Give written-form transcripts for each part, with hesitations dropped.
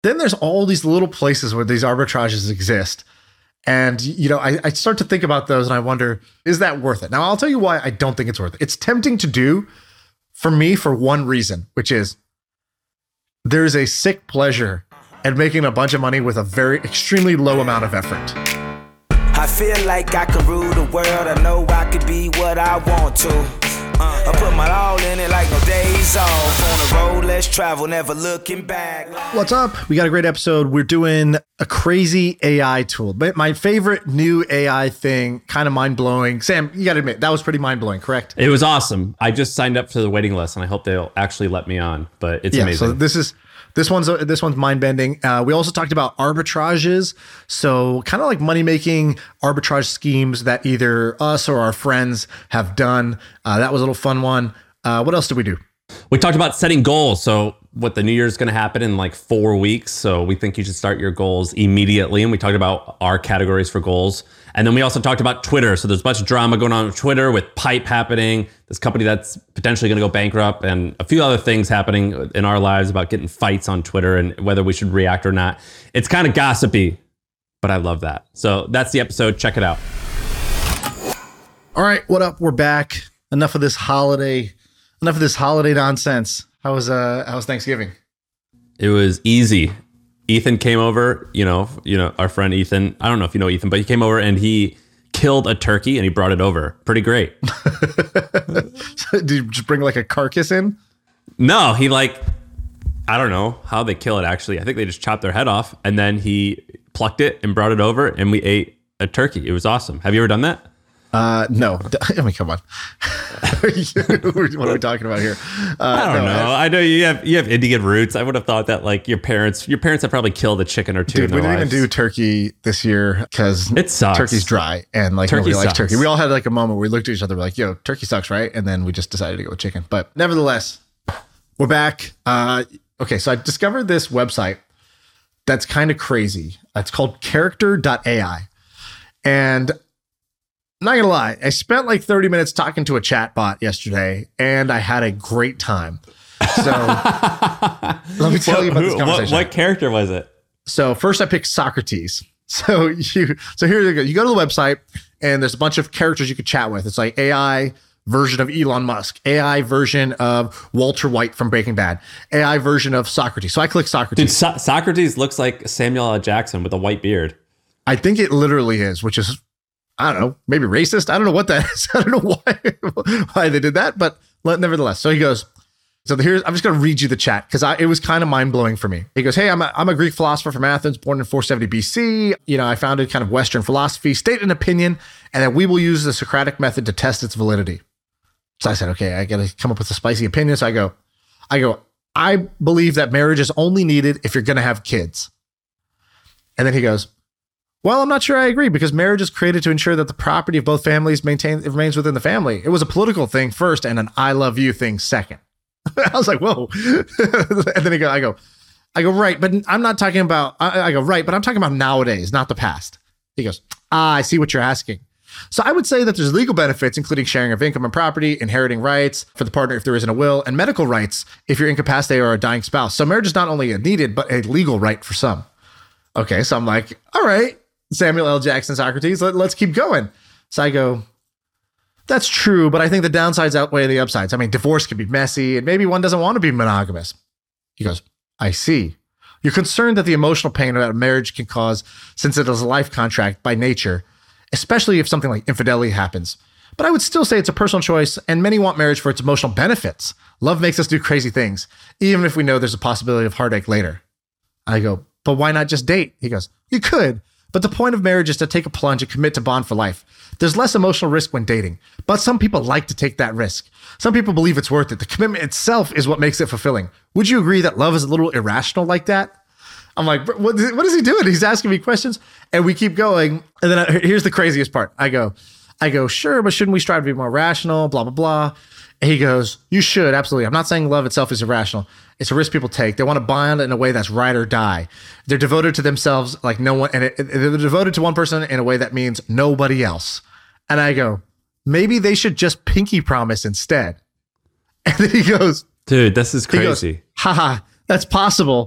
then there's all these little places where these arbitrages exist. And, I start to think about those and I wonder, is that worth it? Now, I'll tell you why I don't think it's worth it. It's tempting to do for me for one reason, which is there's a sick pleasure at making a bunch of money with a very extremely low amount of effort. I feel like I could rule the world. I know I could be what I want to. I put my all in it like no days off. On the road, let's travel, never looking back. What's up? We got a great episode. We're doing a crazy AI tool. My favorite new AI thing, kind of mind-blowing. Sam, you got to admit, that was pretty mind-blowing, correct? It was awesome. I just signed up for the waiting list, and I hope they'll actually let me on. But it's amazing. So this one's mind-bending. We also talked about arbitrages. So kind of like money-making arbitrage schemes that either us or our friends have done. That was a little fun one. What else did we do? We talked about setting goals. So what the new year is going to happen in like 4 weeks. So we think you should start your goals immediately. And we talked about our categories for goals. And then we also talked about Twitter. So there's a bunch of drama going on with Twitter with Pipe happening, this company that's potentially going to go bankrupt, and a few other things happening in our lives about getting fights on Twitter and whether we should react or not. It's kind of gossipy, but I love that. So that's the episode. Check it out. All right, what up? We're back. Enough of this holiday nonsense. How was Thanksgiving? It was easy. Ethan came over, our friend Ethan. I don't know if you know Ethan, but he came over and he killed a turkey and he brought it over. Pretty great. Did you just bring like a carcass in? No, I don't know how they kill it actually. I think they just chopped their head off and then he plucked it and brought it over and we ate a turkey. It was awesome. Have you ever done that? No. I mean, come on. What are we talking about here? I don't know. I know you have Indian roots. I would have thought that like your parents have probably killed a chicken or two. Dude, we didn't even do turkey this year because it sucks. Turkey's dry and like nobody likes turkey. We all had like a moment where we looked at each other, we're like, yo, turkey sucks, right? And then we just decided to go with chicken. But nevertheless, we're back. Okay, so I discovered this website that's kind of crazy. It's called character.ai. And I'm not gonna lie, I spent like 30 minutes talking to a chat bot yesterday and I had a great time. So let me tell you about this conversation. What character was it? So first I picked Socrates. So here you go. You go to the website and there's a bunch of characters you could chat with. It's like AI version of Elon Musk, AI version of Walter White from Breaking Bad, AI version of Socrates. So I click Socrates. Dude, Socrates looks like Samuel L. Jackson with a white beard. I think it literally is, which is, I don't know, maybe racist. I don't know what that is. I don't know why they did that, but nevertheless. So he goes, I'm just going to read you the chat because it was kind of mind blowing for me. He goes, hey, I'm a Greek philosopher from Athens, born in 470 BC. I founded kind of Western philosophy, state an opinion, and that we will use the Socratic method to test its validity. So I said, okay, I got to come up with a spicy opinion. So I go, I believe that marriage is only needed if you're going to have kids. And then he goes, well, I'm not sure I agree because marriage is created to ensure that the property of both families remains within the family. It was a political thing first and an I love you thing second. I was like, whoa. And then I go, right, but I'm not talking about, I go, right, but I'm talking about nowadays, not the past. He goes, I see what you're asking. So I would say that there's legal benefits, including sharing of income and property, inheriting rights for the partner if there isn't a will, and medical rights if you're incapacitated or a dying spouse. So marriage is not only a needed, but a legal right for some. Okay, so I'm like, all right, Samuel L. Jackson, Socrates, let's keep going. So I go, that's true, but I think the downsides outweigh the upsides. I mean, divorce can be messy, and maybe one doesn't want to be monogamous. He goes, I see. You're concerned that the emotional pain that a marriage can cause since it is a life contract by nature, especially if something like infidelity happens. But I would still say it's a personal choice, and many want marriage for its emotional benefits. Love makes us do crazy things, even if we know there's a possibility of heartache later. I go, but why not just date? He goes, you could. But the point of marriage is to take a plunge and commit to bond for life. There's less emotional risk when dating, but some people like to take that risk. Some people believe it's worth it. The commitment itself is what makes it fulfilling. Would you agree that love is a little irrational like that? I'm like, what is he doing? He's asking me questions and we keep going. And then here's the craziest part. I go, sure, but shouldn't we strive to be more rational? Blah, blah, blah. And he goes, you should, absolutely. I'm not saying love itself is irrational. It's a risk people take. They want to bond in a way that's ride or die. They're devoted to themselves like no one, and they're devoted to one person in a way that means nobody else. And I go, maybe they should just pinky promise instead. And then he goes, dude, this is crazy. Haha, that's possible.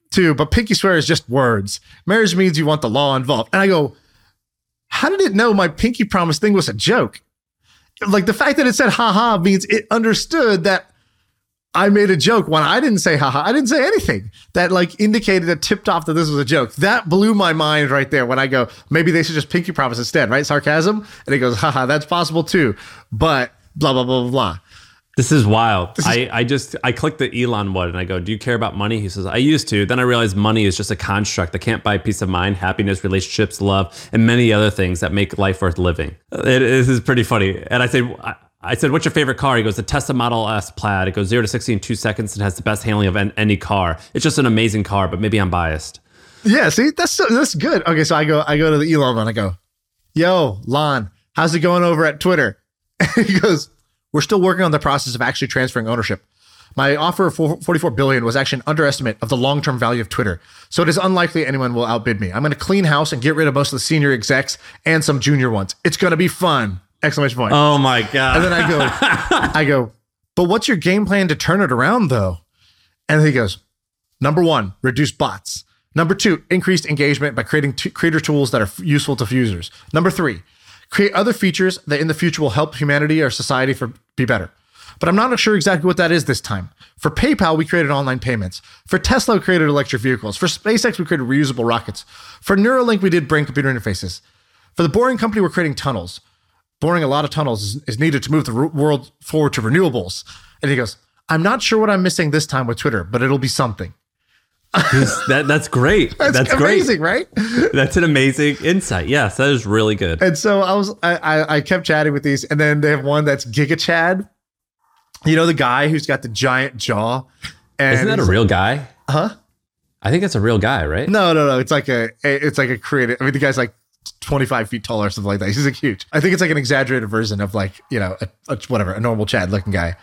too, but pinky swear is just words. Marriage means you want the law involved. And I go, how did it know my pinky promise thing was a joke? Like the fact that it said haha means it understood that I made a joke when I didn't say haha. I didn't say anything that like indicated that tipped off that this was a joke. That blew my mind right there when I go, maybe they should just pinky promise instead, right? Sarcasm. And he goes, haha, that's possible too. But blah, blah, blah, blah, blah. This is wild. I clicked the Elon one and I go, do you care about money? He says, I used to. Then I realized money is just a construct that can't buy peace of mind, happiness, relationships, love, and many other things that make life worth living. This is pretty funny. And I said, what's your favorite car? He goes, the Tesla Model S Plaid. It goes 0 to 60 in 2 seconds and has the best handling of any car. It's just an amazing car, but maybe I'm biased. Yeah, see, that's good. Okay, so I go to the Elon one. I go, yo, Lon, how's it going over at Twitter? And he goes, we're still working on the process of actually transferring ownership. My offer of $44 billion was actually an underestimate of the long-term value of Twitter. So it is unlikely anyone will outbid me. I'm going to clean house and get rid of most of the senior execs and some junior ones. It's going to be fun. Exclamation point. Oh my God. And then I go, but what's your game plan to turn it around though? And he goes, number 1, reduce bots. Number 2, increased engagement by creating creator tools that are useful to users. Number 3, create other features that in the future will help humanity or society be better. But I'm not sure exactly what that is this time. For PayPal, we created online payments. For Tesla, we created electric vehicles. For SpaceX, we created reusable rockets. For Neuralink, we did brain computer interfaces. For the Boring Company, we're creating tunnels. Boring a lot of tunnels is needed to move the world forward to renewables. And he goes, I'm not sure what I'm missing this time with Twitter, but it'll be something. That's great. That's amazing, great. Right? That's an amazing insight. Yes, that is really good. And so I kept chatting with these, and then they have one that's Giga Chad. You know, the guy who's got the giant jaw. And isn't that a real guy? Huh? I think that's a real guy, right? No. It's like a creative. I mean, the guy's like 25 feet tall or something like that. He's like huge. I think it's like an exaggerated version of like, you know, a normal Chad looking guy.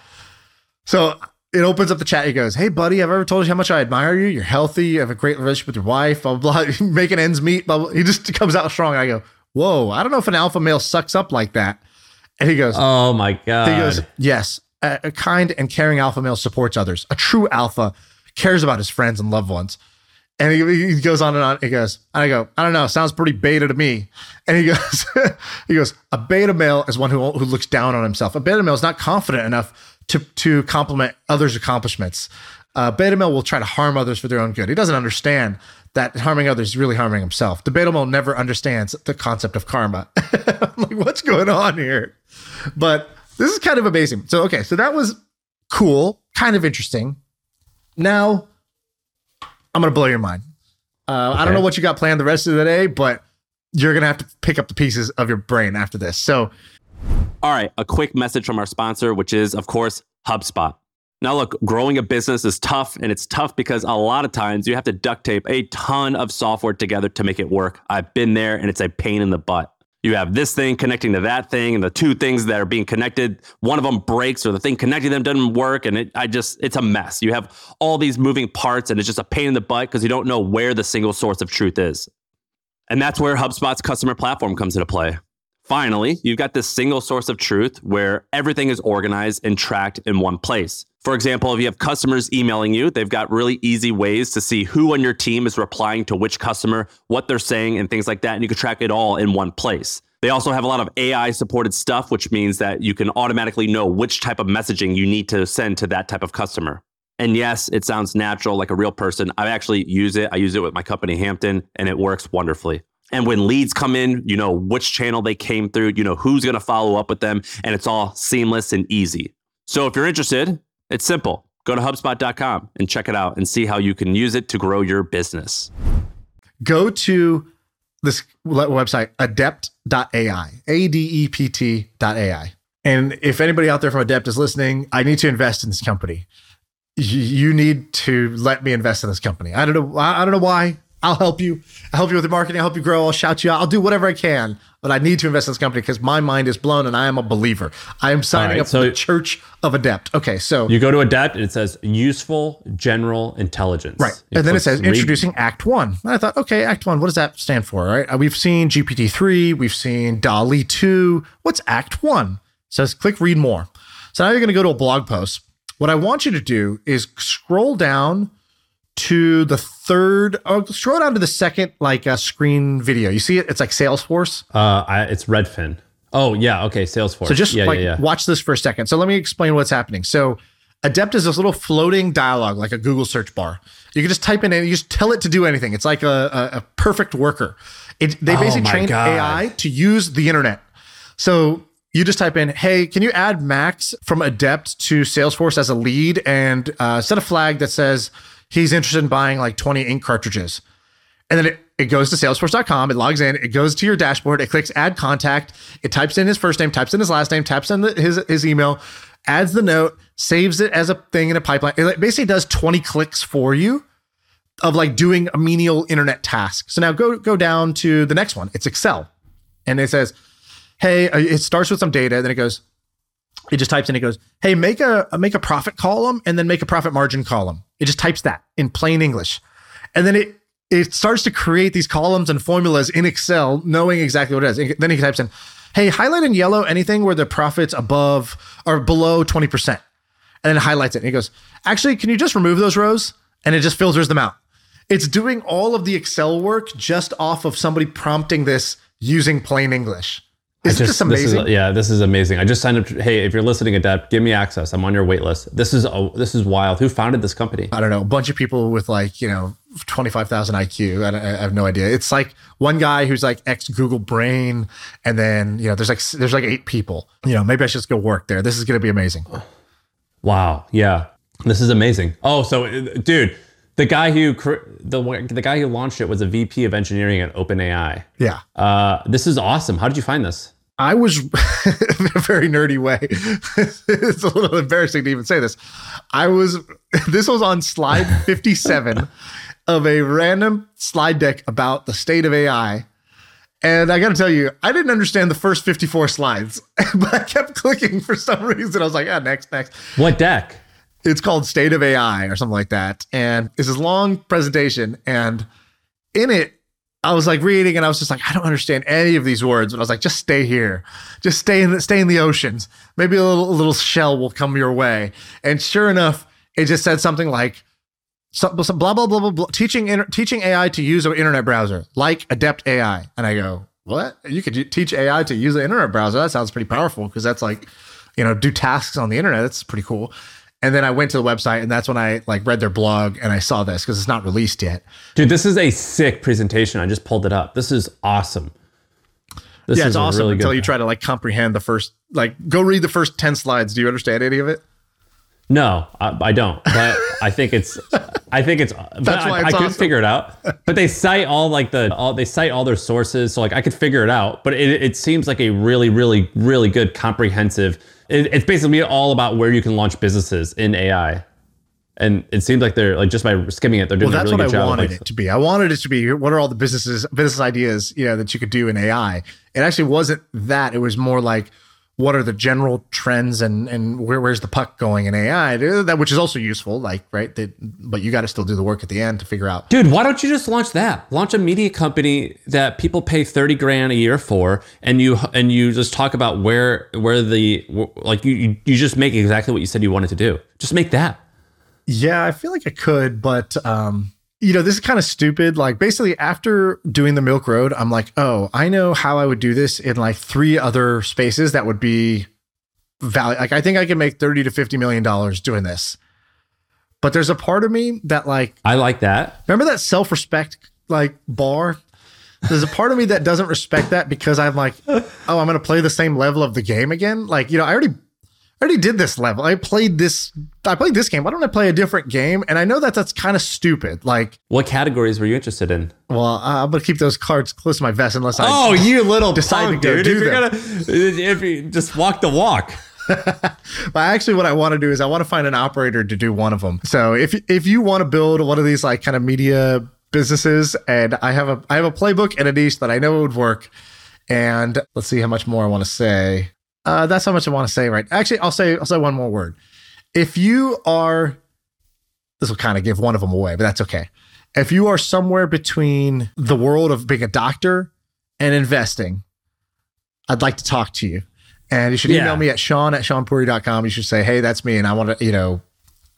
So it opens up the chat. He goes, hey, buddy, I've ever told you how much I admire you. You're healthy. You have a great relationship with your wife, blah, blah, blah. Making ends meet, blah, blah. He just comes out strong. I go, whoa, I don't know if an alpha male sucks up like that. And he goes, oh my God. He goes, yes, a kind and caring alpha male supports others. A true alpha cares about his friends and loved ones. And he goes on and on. He goes, and I go, I don't know, sounds pretty beta to me. And he goes, a beta male is one who looks down on himself. A beta male is not confident enough to compliment others' accomplishments. Beta male will try to harm others for their own good. He doesn't understand that harming others is really harming himself. The beta male never understands the concept of karma. I'm like, what's going on here? But this is kind of amazing. So that was cool, kind of interesting. Now, I'm going to blow your mind. I don't know what you got planned the rest of the day, but you're going to have to pick up the pieces of your brain after this. So, all right, a quick message from our sponsor, which is, of course, HubSpot. Now, look, growing a business is tough, and it's tough because a lot of times you have to duct tape a ton of software together to make it work. I've been there, and it's a pain in the butt. You have this thing connecting to that thing, and the two things that are being connected, one of them breaks, or the thing connecting them doesn't work, and it's a mess. You have all these moving parts, and it's just a pain in the butt because you don't know where the single source of truth is. And that's where HubSpot's customer platform comes into play. Finally, you've got this single source of truth where everything is organized and tracked in one place. For example, if you have customers emailing you, they've got really easy ways to see who on your team is replying to which customer, what they're saying, and things like that. And you can track it all in one place. They also have a lot of AI supported stuff, which means that you can automatically know which type of messaging you need to send to that type of customer. And yes, it sounds natural, like a real person. I actually use it. I use it with my company, Hampton, and it works wonderfully. And when leads come in, you know which channel they came through, you know who's going to follow up with them, and it's all seamless and easy. So if you're interested, it's simple. Go to HubSpot.com and check it out and see how you can use it to grow your business. Go to this website, adept.ai, adept.ai. And if anybody out there from Adept is listening, I need to invest in this company. You need to let me invest in this company. I don't know why. I'll help you. I'll help you with the marketing. I'll help you grow. I'll shout you out. I'll do whatever I can. But I need to invest in this company because my mind is blown and I am a believer. I am signing up for the Church of Adept. Okay, so you go to Adept and it says useful general intelligence. Right. And then it says introducing Act 1. And I thought, okay, Act 1, what does that stand for? Right? We've seen GPT-3. We've seen DALL-E 2. What's Act 1? It says click read more. So now you're going to go to a blog post. What I want you to do is scroll down to the third, scroll down to the second like screen video. You see it? It's like Salesforce. It's Redfin. Oh yeah, okay, Salesforce. So just watch this for a second. So let me explain what's happening. So Adept is this little floating dialogue, like a Google search bar. You can just type in and you just tell it to do anything. It's like a perfect worker. They basically trained AI to use the internet. So you just type in, hey, can you add Max from Adept to Salesforce as a lead and set a flag that says he's interested in buying like 20 ink cartridges. And then it goes to salesforce.com, it logs in, it goes to your dashboard, it clicks add contact, it types in his first name, types in his last name, types in his email, adds the note, saves it as a thing in a pipeline. It basically does 20 clicks for you of like doing a menial internet task. So now go down to the next one. It's Excel. And it says, hey, it starts with some data, then it just types in, it goes, hey, make a profit column and then make a profit margin column. It just types that in plain English. And then it starts to create these columns and formulas in Excel, knowing exactly what it is. And then he types in, hey, highlight in yellow anything where the profit's above or below 20%. And then it highlights it. And he goes, actually, can you just remove those rows? And it just filters them out. It's doing all of the Excel work just off of somebody prompting this using plain English. Isn't this amazing? This is amazing. I just signed up. Hey, if you're listening, Adept, give me access. I'm on your wait list. This is wild. Who founded this company? I don't know. A bunch of people with 25,000 IQ. I have no idea. It's like one guy who's like ex Google Brain, and then there's like 8 people. Maybe I should just go work there. This is going to be amazing. Wow. Yeah, this is amazing. Oh, so dude, the guy who launched it was a VP of engineering at OpenAI. Yeah. This is awesome. How did you find this? I was in a very nerdy way. It's a little embarrassing to even say this. This was on slide 57 of a random slide deck about the state of AI. And I got to tell you, I didn't understand the first 54 slides, but I kept clicking for some reason. I was like, next. What deck? It's called State of AI or something like that. And it's this long presentation. And in it, I was like reading and I was just like, I don't understand any of these words. But I was like, just stay here. Just stay in the oceans. Maybe a little shell will come your way. And sure enough, it just said something like, some blah, blah, blah, blah, blah, teaching AI to use an internet browser, like Adept AI. And I go, what? You could teach AI to use an internet browser? That sounds pretty powerful because that's like, do tasks on the internet. That's pretty cool. And then I went to the website and that's when I read their blog and I saw this because it's not released yet. Dude, this is a sick presentation. I just pulled it up. This is awesome. It's awesome really until you try to comprehend the first, go read the first 10 slides. Do you understand any of it? No, I don't. But I think it's that's why it's awesome. Could figure it out. But they cite they cite all their sources. So I could figure it out. But it seems like a really, really, really good comprehensive. It's basically all about where you can launch businesses in AI. And it seems like they're just by skimming it, they're doing a really good job. That's what I wanted it to be. I wanted it to be, what are all the business ideas, that you could do in AI? It actually wasn't that. It was more like, what are the general trends and where's the puck going in AI? That, which is also useful, right? But you got to still do the work at the end to figure out. Dude, why don't you just launch that? Launch a media company that people pay $30,000 a year for, and you just talk about where you just make exactly what you said you wanted to do. Just make that. Yeah, I feel like I could, but this is kind of stupid. Basically after doing the Milk Road, I'm like, oh, I know how I would do this in 3 other spaces that would be value. I think I could make $30 to $50 million doing this. But there's a part of me that I like that. Remember that self-respect bar? There's a part of me that doesn't respect that because I'm like, oh, I'm going to play the same level of the game again. I already did this level. I played this game. Why don't I play a different game? And I know that's kind of stupid. What categories were you interested in? Well, I'm gonna keep those cards close to my vest unless you little decide punk, to go dude. do them. If you just walk the walk. Well, actually, what I want to do is I want to find an operator to do one of them. So if you want to build one of these kind of media businesses, and I have a playbook and a niche that I know would work. And let's see how much more I want to say. That's how much I want to say, right? Actually, I'll say one more word. If you are, this will kind of give one of them away, but that's okay. If you are somewhere between the world of being a doctor and investing, I'd like to talk to you. And you should email me at Sean@SeanPuri.com. You should say, hey, that's me. And I want to,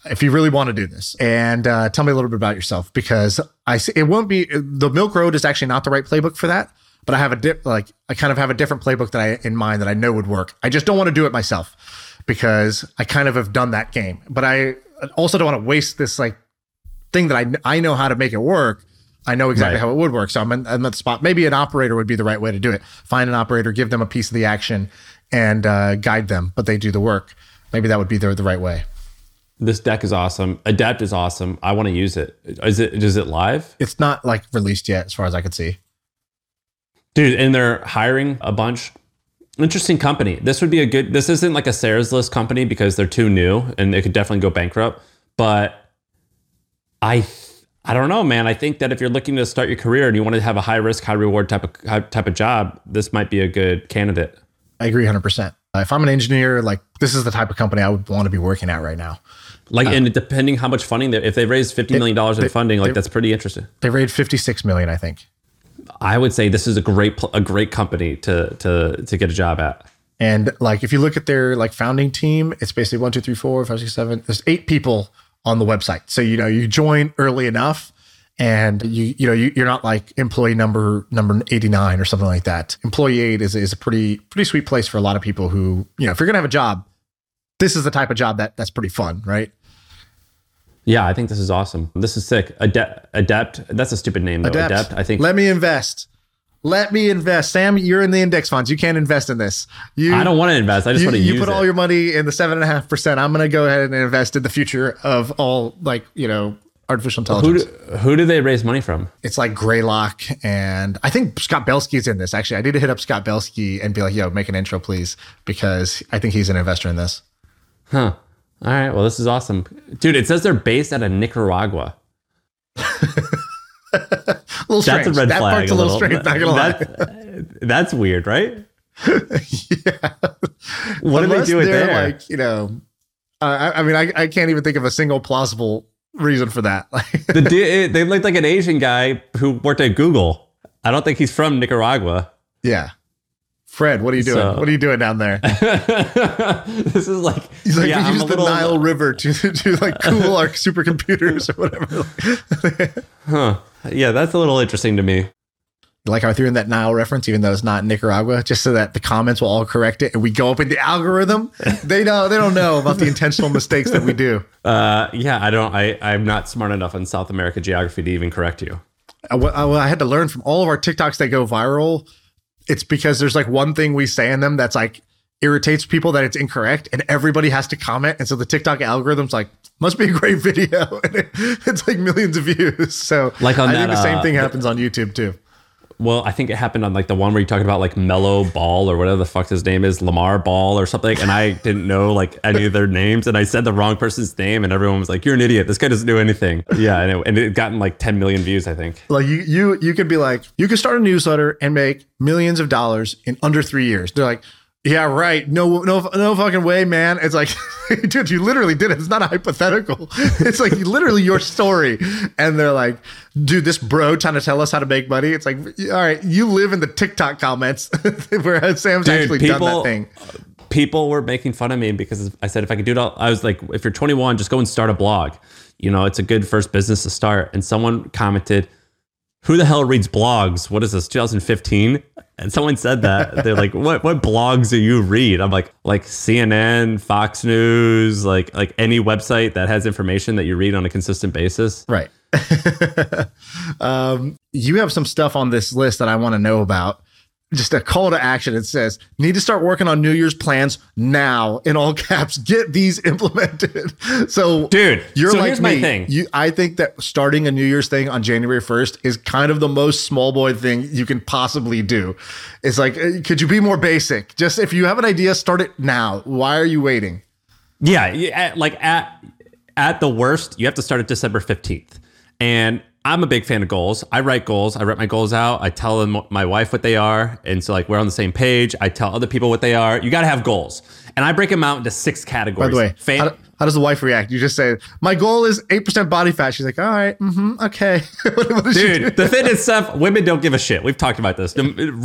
if you really want to do this, and tell me a little bit about yourself, because it won't be, the Milk Road is actually not the right playbook for that. But I have I kind of have a different playbook in mind that I know would work. I just don't want to do it myself because I kind of have done that game. But I also don't want to waste this like thing that I know how to make it work. I know exactly how it would work. So I'm at the spot. Maybe an operator would be the right way to do it. Find an operator, give them a piece of the action, and guide them, but they do the work. Maybe that would be the right way. This deck is awesome. Adept is awesome. I want to use it. Is it live? It's not like released yet, as far as I could see. Dude, and they're hiring a bunch. Interesting company. This isn't like a Sarah's List company because they're too new and they could definitely go bankrupt. But I don't know, man. I think that if you're looking to start your career and you want to have a high risk, high reward type of job, this might be a good candidate. I agree 100%. If I'm an engineer, like this is the type of company I would want to be working at right now. Like, and depending how much funding, if they raise $50 million in funding, like that's pretty interesting. They raised 56 million, I think. I would say this is a great company to get a job at. And like, if you look at their like founding team, it's basically 1, 2, 3, 4, 5, 6, 7. There's 8 people on the website. So, you join early enough and you're not like employee number 89 or something like that. Employee 8 is a pretty sweet place for a lot of people who, if you're going to have a job, this is the type of job that's pretty fun, right? Yeah, I think this is awesome. This is sick. Adept. That's a stupid name though. Adept. I think. Let me invest. Sam, you're in the index funds. You can't invest in this. I don't want to invest. I just want to use it. You put all your money in the 7.5%. I'm going to go ahead and invest in the future of all artificial intelligence. Who do they raise money from? It's like Greylock, and I think Scott Belsky's in this. Actually, I need to hit up Scott Belsky and be like, yo, make an intro, please, because I think he's an investor in this. Huh. All right. Well, this is awesome. Dude, it says they're based out of Nicaragua. A little strange. That's a red that flag. Part's a little strange, not gonna lie. That's weird, right? Yeah. What do they do with there? Like, I can't even think of a single plausible reason for that. They look like an Asian guy who worked at Google. I don't think he's from Nicaragua. Yeah. Fred, what are you doing? What are you doing down there? This is like, he's like, we use the Nile River to like cool our supercomputers or whatever. Huh. Yeah, that's a little interesting to me. Like I threw in that Nile reference, even though it's not Nicaragua, just so that the comments will all correct it and we go up in the algorithm. They don't know about the intentional mistakes that we do. I'm not smart enough on South America geography to even correct you. I had to learn from all of our TikToks that go viral. It's because there's like one thing we say in them that's like irritates people that it's incorrect and everybody has to comment. And so the TikTok algorithm's like, must be a great video. And it's like millions of views. So like on I think the same thing happens on YouTube too. Well, I think it happened on like the one where you talked about like Mellow Ball or whatever the fuck his name is, Lamar Ball or something. And I didn't know like any of their names. And I said the wrong person's name and everyone was like, you're an idiot. This guy doesn't do anything. Yeah. And it gotten like 10 million views, I think. Like you could be like, you could start a newsletter and make millions of dollars in under 3 years. They're like, yeah, right. No fucking way, man. It's like, dude, you literally did it. It's not a hypothetical. It's like literally your story. And they're like, dude, this bro trying to tell us how to make money. It's like, all right, you live in the TikTok comments where Sam's actually done that thing. People were making fun of me because I said, if I could do it all, I was like, if you're 21, just go and start a blog. It's a good first business to start. And someone commented, who the hell reads blogs? What is this, 2015? And someone said that. They're like, what blogs do you read? I'm like CNN, Fox News, like any website that has information that you read on a consistent basis. Right. You have some stuff on this list that I want to know about. Just a call to action. It says, need to start working on New Year's plans now, in all caps. Get these implemented. So, dude, you're so like here's me. My thing. I think that starting a New Year's thing on January 1st is kind of the most small boy thing you can possibly do. It's like, could you be more basic? Just if you have an idea, start it now. Why are you waiting? Yeah, like at the worst, you have to start at December 15th. And I'm a big fan of goals. I write goals. I write my goals out. I tell them my wife what they are. And so like we're on the same page. I tell other people what they are. You got to have goals. And I break them out into 6 categories. By the way, how does the wife react? You just say, my goal is 8% body fat. She's like, all right, okay. Dude, the fitness stuff, women don't give a shit. We've talked about this. Ripped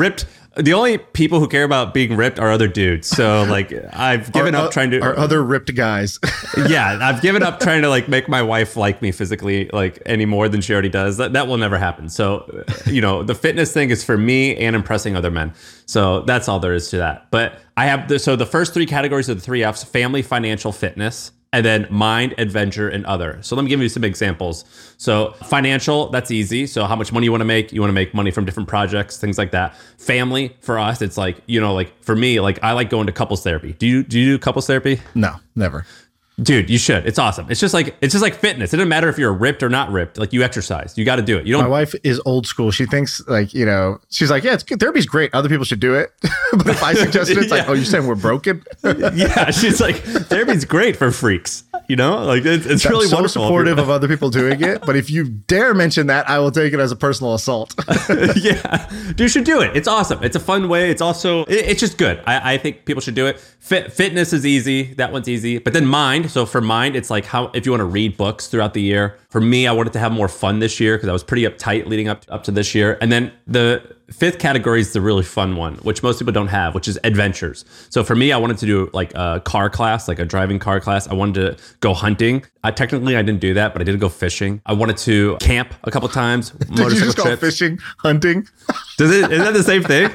The only people who care about being ripped are other dudes. So like I've given up trying to are other ripped guys. yeah, I've given up trying to like make my wife like me physically like any more than she already does. That will never happen. So, the fitness thing is for me and impressing other men. So that's all there is to that. But I have the first three categories of the three F's: family, financial, fitness. And then mind, adventure, and other. So let me give you some examples. So financial, that's easy. So how much money you want to make? You want to make money from different projects, things like that. Family, for us, it's like, like for me, like I like going to couples therapy. Do you do couples therapy? No, never. Dude, you should. It's awesome. It's just like fitness. It doesn't matter if you're ripped or not ripped. Like you exercise. You got to do it. My wife is old school. She thinks like, she's like, yeah, it's good. Therapy's great. Other people should do it. But if I suggest it, it's like, oh, you're saying we're broken? Yeah. She's like, therapy's great for freaks. Like it's really so wonderful. Supportive of other people doing it. But if you dare mention that, I will take it as a personal assault. Yeah. You should do it. It's awesome. It's a fun way. It's also, it's just good. I think people should do it. Fitness is easy. That one's easy. But then mind. So for mind, it's like if you want to read books throughout the year. For me, I wanted to have more fun this year because I was pretty uptight leading up to this year. And then the fifth category is the really fun one, which most people don't have, which is adventures. So for me, I wanted to do like a car class, like a driving car class. I wanted to go hunting. Technically, I didn't do that, but I did go fishing. I wanted to camp a couple times. Did you just go fishing, hunting? Isn't that the same thing?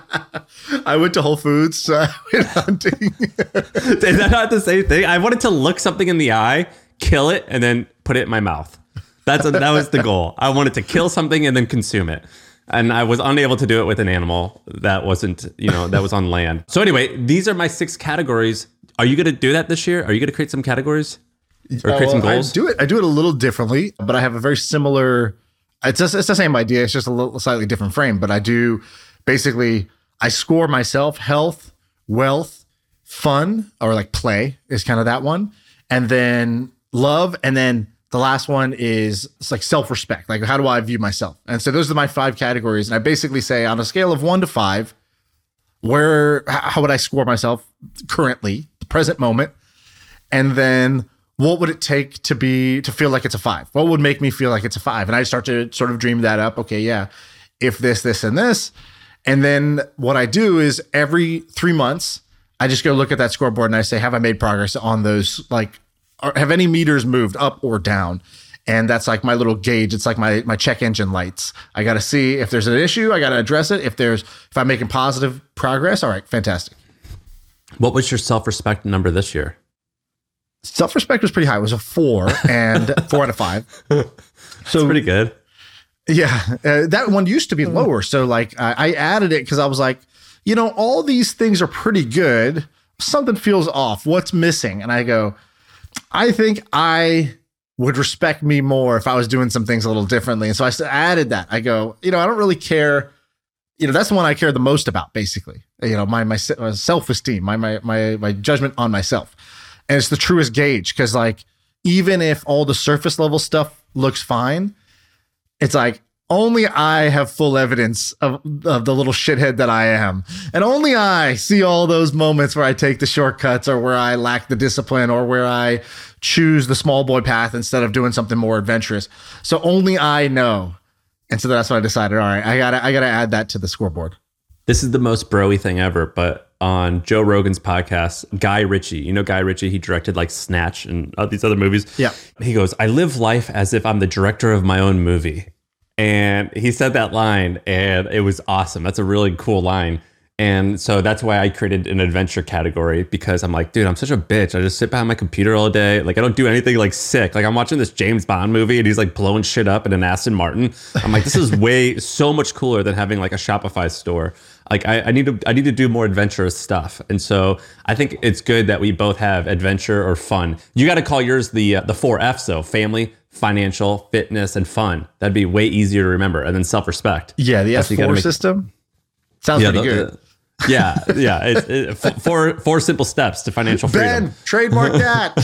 I went to Whole Foods, so I went hunting. Is that not the same thing? I wanted to look something in the eye, kill it, and then put it in my mouth. That was the goal. I wanted to kill something and then consume it. And I was unable to do it with an animal that wasn't, that was on land. So anyway, these are my 6 categories. Are you going to do that this year? Are you going to create some categories or create some goals? I do it a little differently, but I have a very similar, it's the same idea. It's just a little slightly different frame, but I do basically, I score myself health, wealth, fun, or like play is kind of that one. And then love. And then the last one is it's like self-respect. Like, how do I view myself? And so those are my 5 categories. And I basically say on a scale of 1 to 5, how would I score myself currently, the present moment? And then what would it take to feel like it's a 5? What would make me feel like it's a 5? And I start to sort of dream that up. Okay, yeah, if this, and this. And then what I do is every 3 months, I just go look at that scoreboard and I say, have I made progress on those, like, have any meters moved up or down? And that's like my little gauge. It's like my check engine lights. I got to see if there's an issue. I got to address it. If I'm making positive progress, all right, fantastic. What was your self-respect number this year? Self-respect was pretty high. It was a 4 and 4 out of 5. So that's pretty good. Yeah. That one used to be lower. So like I added it because I was like, all these things are pretty good. Something feels off. What's missing? And I go, I think I would respect me more if I was doing some things a little differently. And so I added that. I go, I don't really care. That's the one I care the most about, basically. My self-esteem, my judgment on myself. And it's the truest gauge because like, even if all the surface level stuff looks fine, it's like, only I have full evidence of the little shithead that I am. And only I see all those moments where I take the shortcuts or where I lack the discipline or where I choose the small boy path instead of doing something more adventurous. So only I know. And so that's what I decided. All right, I gotta add that to the scoreboard. This is the most bro-y thing ever, but on Joe Rogan's podcast, Guy Ritchie, Guy Ritchie, he directed like Snatch and all these other movies. Yeah. He goes, I live life as if I'm the director of my own movie. And he said that line and it was awesome. That's a really cool line. And so that's why I created an adventure category, because I'm like, dude, I'm such a bitch. I just sit behind my computer all day. Like I don't do anything like sick. Like I'm watching this James Bond movie and he's like blowing shit up in an Aston Martin. I'm like, this is so much cooler than having like a Shopify store. Like I need to do more adventurous stuff. And so I think it's good that we both have adventure or fun. You got to call yours the 4 F's though: family, financial, fitness, and fun. That'd be way easier to remember. And then self-respect. Yeah, the S4 system sounds pretty good. Yeah. It's 4 simple steps to financial freedom. Ben, trademark that.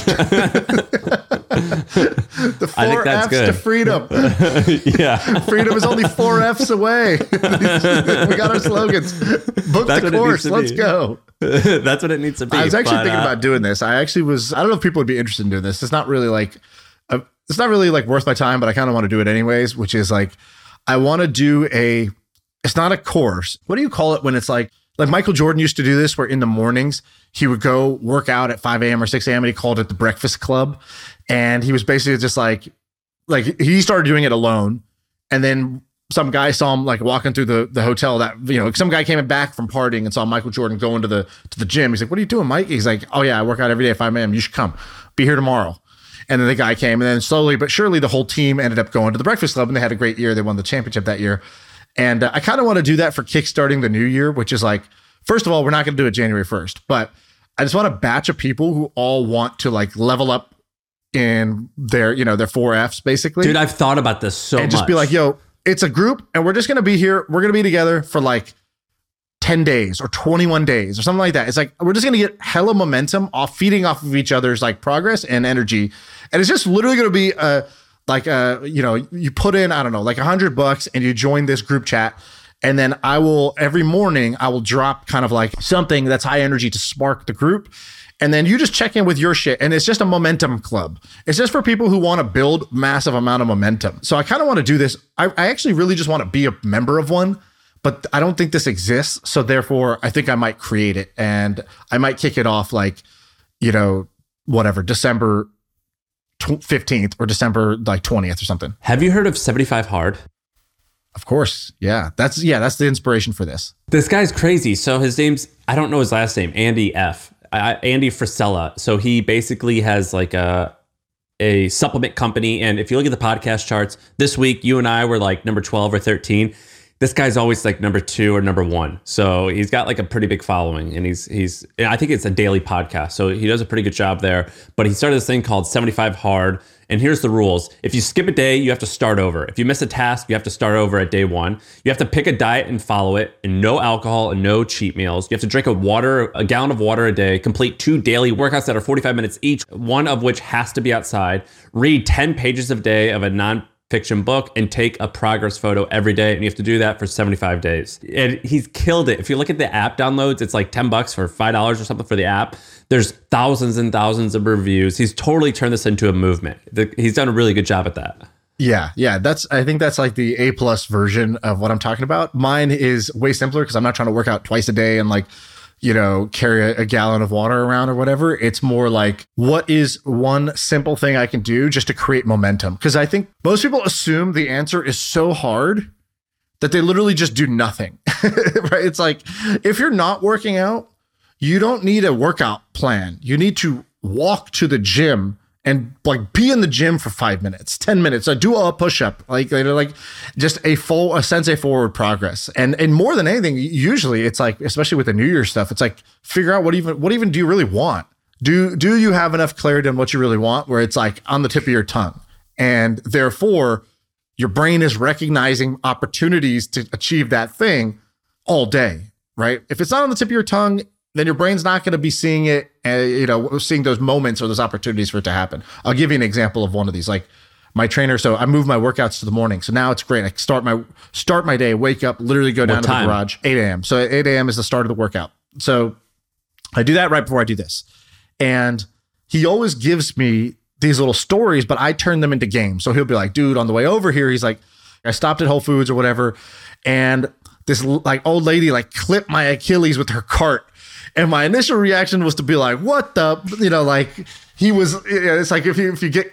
The 4 F's good. To freedom. Yeah. Freedom is only 4 F's away. We got our slogans. Book the course. Let's go. That's what it needs to be. I was actually thinking about doing this. I don't know if people would be interested in doing this. It's not really like worth my time, but I kind of want to do it anyways, which is like, I want to do it's not a course. What do you call it when it's like Michael Jordan used to do this, where in the mornings he would go work out at 5 a.m. or 6 a.m. and he called it the breakfast club. And he was basically just like he started doing it alone. And then some guy saw him like walking through the hotel that, some guy came back from partying and saw Michael Jordan going to the gym. He's like, what are you doing, Mike? He's like, oh yeah, I work out every day at 5 a.m. You should come. Be here tomorrow. And then the guy came, and then slowly but surely the whole team ended up going to the Breakfast Club, and they had a great year. They won the championship that year. And I kind of want to do that for kickstarting the new year, which is like, first of all, we're not going to do it January 1st, but I just want a batch of people who all want to like level up in their 4Fs basically. Dude, I've thought about this so much. And just be like, yo, it's a group and we're just going to be here. We're going to be together for like 10 days or 21 days or something like that. It's like, we're just going to get hella momentum feeding off of each other's like progress and energy. And it's just literally going to be you put in, I don't know, like $100 and you join this group chat. And then every morning I will drop kind of like something that's high energy to spark the group. And then you just check in with your shit. And it's just a momentum club. It's just for people who want to build massive amount of momentum. So I kind of want to do this. I actually really just want to be a member of one, but I don't think this exists. So therefore I think I might create it, and I might kick it off like, December 15th or December like 20th or something. Have you heard of 75 Hard? Of course. Yeah. That's the inspiration for this. This guy's crazy. So his name's, I don't know his last name, Andy Frisella. So he basically has like a supplement company. And if you look at the podcast charts this week, you and I were like number 12 or 13. This guy's always like number 2 or number 1. So he's got like a pretty big following, and I think it's a daily podcast. So he does a pretty good job there, but he started this thing called 75 Hard. And here's the rules. If you skip a day, you have to start over. If you miss a task, you have to start over at day 1. You have to pick a diet and follow it, and no alcohol and no cheat meals. You have to drink a gallon of water a day, complete 2 daily workouts that are 45 minutes each, one of which has to be outside, read 10 pages a day of a non-fiction book, and take a progress photo every day. And you have to do that for 75 days. And he's killed it. If you look at the app downloads, it's like $10 for $5 or something for the app. There's thousands and thousands of reviews. He's totally turned this into a movement. He's done a really good job at that. Yeah. I think that's like the A+ version of what I'm talking about. Mine is way simpler because I'm not trying to work out twice a day and like, carry a gallon of water around or whatever. It's more like, what is one simple thing I can do just to create momentum? Because I think most people assume the answer is so hard that they literally just do nothing, right? It's like, if you're not working out, you don't need a workout plan. You need to walk to the gym and like be in the gym for 5 minutes, 10 minutes. Do a push-up, like just a sensei forward progress. And more than anything, usually it's like, especially with the New Year stuff, it's like, figure out what even do you really want? Do you have enough clarity on what you really want, where it's like on the tip of your tongue? And therefore your brain is recognizing opportunities to achieve that thing all day, right? If it's not on the tip of your tongue, then your brain's not going to be seeing it, seeing those moments or those opportunities for it to happen. I'll give you an example of one of these. Like my trainer, so I move my workouts to the morning. So now it's great. I start my day, wake up, literally go down to the garage, 8 a.m. So 8 a.m. is the start of the workout. So I do that right before I do this. And he always gives me these little stories, but I turn them into games. So he'll be like, dude, on the way over here, he's like, I stopped at Whole Foods or whatever, and this like old lady like clipped my Achilles with her cart. And my initial reaction was to be like, what the, like he was, it's like if you get,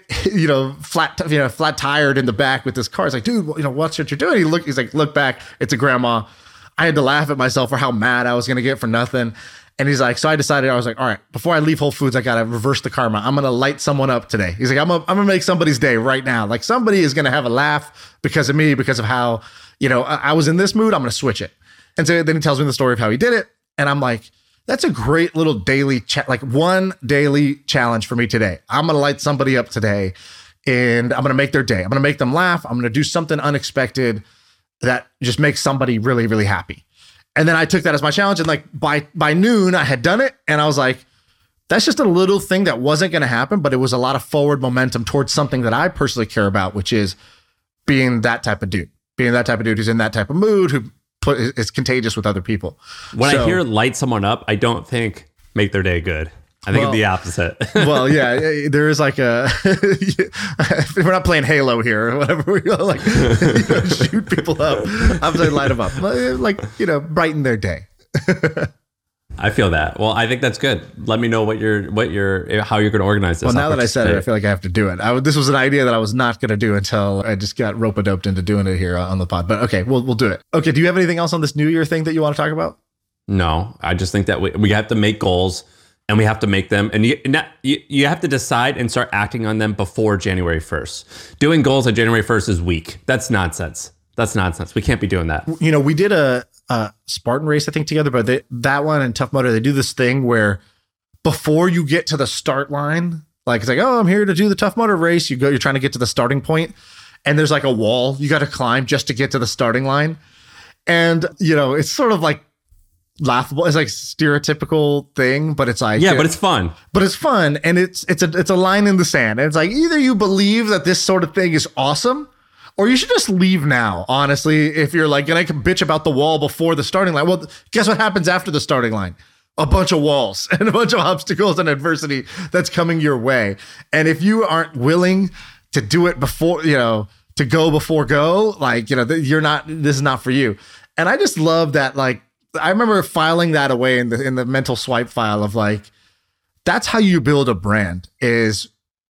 flat tired in the back with this car, it's like, dude, watch what you're doing. He's like, look back, it's a grandma. I had to laugh at myself for how mad I was going to get for nothing. And he's like, so I decided, I was like, all right, before I leave Whole Foods, I got to reverse the karma. I'm going to light someone up today. He's like, I'm going to make somebody's day right now. Like somebody is going to have a laugh because of me, because of how, I was in this mood. I'm going to switch it. And so then he tells me the story of how he did it. And I'm like, that's a great little daily one daily challenge for me today. I'm going to light somebody up today, and I'm going to make their day. I'm going to make them laugh. I'm going to do something unexpected that just makes somebody really, really happy. And then I took that as my challenge. And like by noon I had done it. And I was like, that's just a little thing that wasn't going to happen, but it was a lot of forward momentum towards something that I personally care about, which is being that type of dude who's in that type of mood, who is contagious with other people. When I hear light someone up, I don't think make their day good. I think it's the opposite. Well, yeah, there is like a we're not playing Halo here or whatever. We like shoot people up. I'm saying light them up, like brighten their day. I feel that. Well, I think that's good. Let me know how you're going to organize this. Well, now that I said it, I feel like I have to do it. This was an idea that I was not going to do until I just got rope-a-doped into doing it here on the pod. But okay, we'll do it. Okay, do you have anything else on this New Year thing that you want to talk about? No, I just think that we have to make goals and we have to make them. And you have to decide and start acting on them before January 1st. Doing goals on January 1st is weak. That's nonsense. We can't be doing that. We did a Spartan race, I think, together, but that one and Tough Mudder, they do this thing where before you get to the start line, like it's like, oh, I'm here to do the Tough Mudder race. You're trying to get to the starting point, and there's like a wall you got to climb just to get to the starting line. And, it's sort of like laughable. It's like stereotypical thing, but it's like, but it's fun. But it's fun. And it's a line in the sand. And it's like, either you believe that this sort of thing is awesome, or you should just leave now, honestly, if you're like, and I can bitch about the wall before the starting line. Well, guess what happens after the starting line? A bunch of walls and a bunch of obstacles and adversity that's coming your way. And if you aren't willing to do it before, to go before go, like, this is not for you. And I just love that. Like, I remember filing that away in the mental swipe file of like, that's how you build a brand is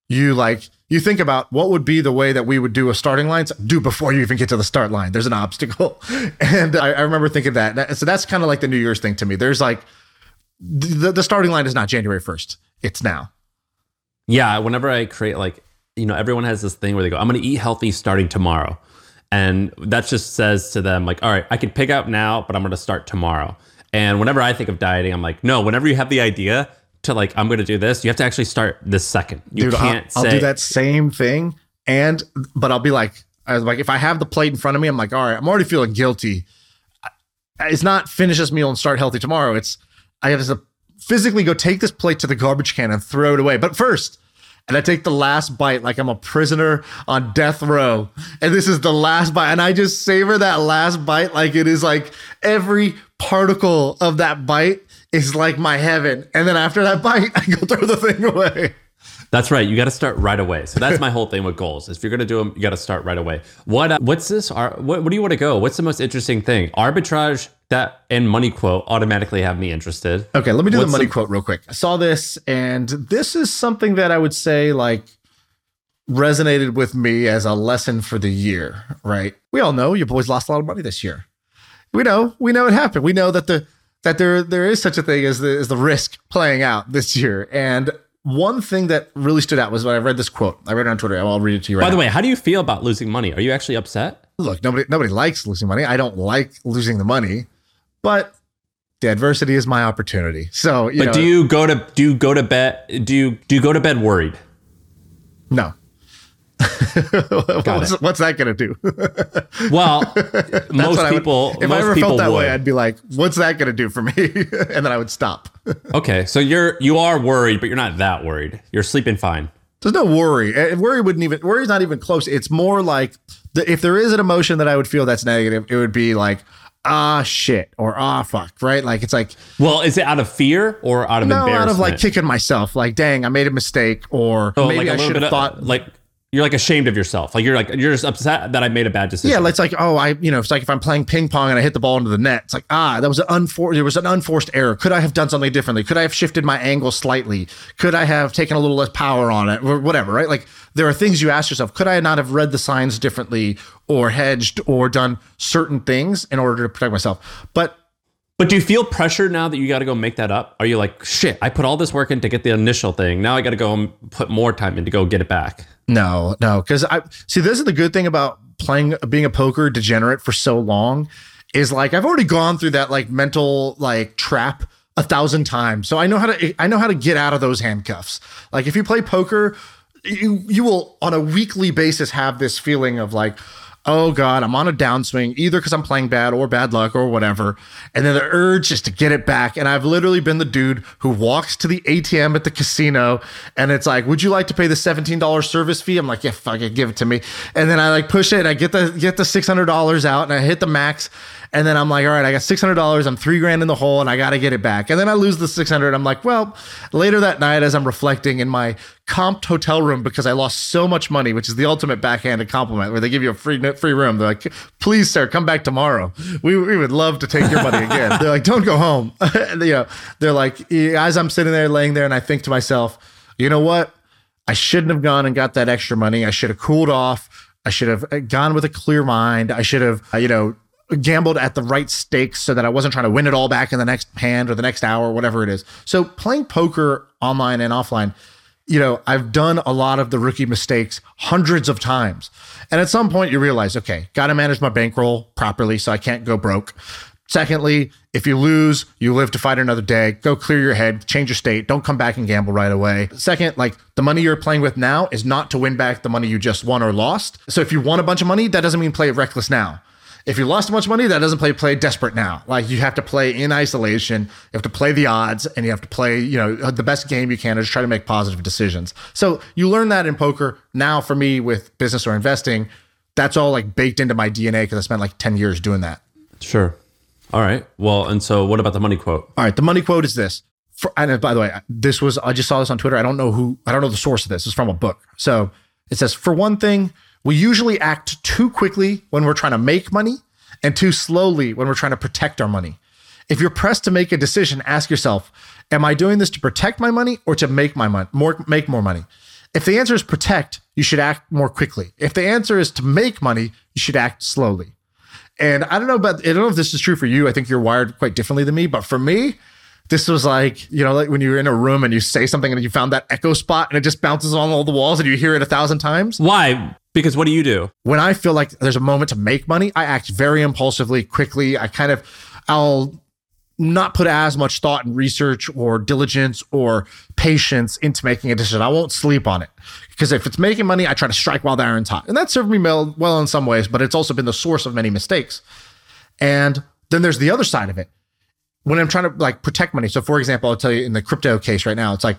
you think about what would be the way that we would do a starting line. Do before you even get to the start line. There's an obstacle. And I remember thinking that. So that's kind of like the New Year's thing to me. There's like, the starting line is not January 1st. It's now. Yeah. Whenever I create everyone has this thing where they go, I'm going to eat healthy starting tomorrow. And that just says to them like, all right, I can pick out now, but I'm going to start tomorrow. And whenever I think of dieting, I'm like, no, whenever you have the idea to like, I'm going to do this, you have to actually start this second. You can't I'll do that same thing. But I'll be like, if I have the plate in front of me, I'm like, all right, I'm already feeling guilty. It's not finish this meal and start healthy tomorrow. It's, I have to physically go take this plate to the garbage can and throw it away. But first, and I take the last bite like I'm a prisoner on death row. And this is the last bite. And I just savor that last bite like it is like every particle of that bite is like my heaven. And then after that bite, I go throw the thing away. That's right. You got to start right away. So that's my whole thing with goals. If you're going to do them, you got to start right away. What's this? What do you want to go? What's the most interesting thing? Arbitrage, that and money quote automatically have me interested. Okay, let me do the money quote real quick. I saw this, and this is something that I would say like resonated with me as a lesson for the year, right? We all know your boys lost a lot of money this year. We know it happened. We know that there is such a thing as the risk playing out this year. And one thing that really stood out was when I read this quote. I read it on Twitter. I'll read it to you right now. By the way, how do you feel about losing money? Are you actually upset? Look, nobody likes losing money. I don't like losing the money, but the adversity is my opportunity. So, do you go to bed worried? No. What's that going to do? Well, most people. If I ever felt that way, I'd be like, "What's that going to do for me?" And then I would stop. Okay, so you are worried, but you're not that worried. You're sleeping fine. There's no worry. Worry's not even close. It's more like if there is an emotion that I would feel that's negative, it would be like, shit, or fuck, right? Like it's like, well, is it out of fear or out of embarrassment? Out of like kicking myself, like, dang, I made a mistake, or maybe I should have thought like. You're like ashamed of yourself. Like you're just upset that I made a bad decision. Yeah, it's like, it's like if I'm playing ping pong and I hit the ball into the net, it's like, there was an unforced error. Could I have done something differently? Could I have shifted my angle slightly? Could I have taken a little less power on it or whatever, right? Like there are things you ask yourself, could I not have read the signs differently or hedged or done certain things in order to protect myself? But do you feel pressure now that you got to go make that up? Are you like, shit, I put all this work in to get the initial thing. Now I got to go and put more time in to go get it back. No, because this is the good thing about being a poker degenerate for so long is like, I've already gone through that like mental like trap 1,000 times. So I know how to get out of those handcuffs. Like if you play poker, you will on a weekly basis have this feeling of like, oh God, I'm on a downswing, either because I'm playing bad or bad luck or whatever. And then the urge is to get it back. And I've literally been the dude who walks to the ATM at the casino and it's like, would you like to pay the $17 service fee? I'm like, yeah, fuck it, give it to me. And then I like push it and I get the $600 out and I hit the max. And then I'm like, all right, I got $600. I'm $3,000 in the hole and I got to get it back. And then I lose the 600. I'm like, well, later that night, as I'm reflecting in my comped hotel room, because I lost so much money, which is the ultimate backhanded compliment where they give you a free room. They're like, please, sir, come back tomorrow. We would love to take your money again. They're like, don't go home. And, they're like, as I'm sitting there, laying there, and I think to myself, you know what? I shouldn't have gone and got that extra money. I should have cooled off. I should have gone with a clear mind. I should have, gambled at the right stakes so that I wasn't trying to win it all back in the next hand or the next hour, whatever it is. So playing poker online and offline, I've done a lot of the rookie mistakes hundreds of times. And at some point you realize, okay, got to manage my bankroll properly so I can't go broke. Secondly, if you lose, you live to fight another day. Go clear your head, change your state. Don't come back and gamble right away. Second, like the money you're playing with now is not to win back the money you just won or lost. So if you won a bunch of money, that doesn't mean play it reckless now. If you lost a bunch of money, that doesn't play desperate now. Like you have to play in isolation. You have to play the odds and you have to play, the best game you can to just try to make positive decisions. So you learn that in poker. Now for me with business or investing, that's all like baked into my DNA because I spent like 10 years doing that. Sure. All right. Well, and so what about the money quote? All right. The money quote is this. And by the way, I just saw this on Twitter. I don't know the source of this. It's from a book. So it says, for one thing, we usually act too quickly when we're trying to make money and too slowly when we're trying to protect our money. If you're pressed to make a decision, ask yourself, am I doing this to protect my money or to make make more money? If the answer is protect, you should act more quickly. If the answer is to make money, you should act slowly. And I don't know if this is true for you. I think you're wired quite differently than me, but for me, this was like, like when you're in a room and you say something and you found that echo spot and it just bounces on all the walls and you hear it 1,000 times. Why? Because what do you do? When I feel like there's a moment to make money, I act very impulsively, quickly. I'll not put as much thought and research or diligence or patience into making a decision. I won't sleep on it because if it's making money, I try to strike while the iron's hot. And that served me well in some ways, but it's also been the source of many mistakes. And then there's the other side of it. When I'm trying to like protect money. So for example, I'll tell you in the crypto case right now, it's like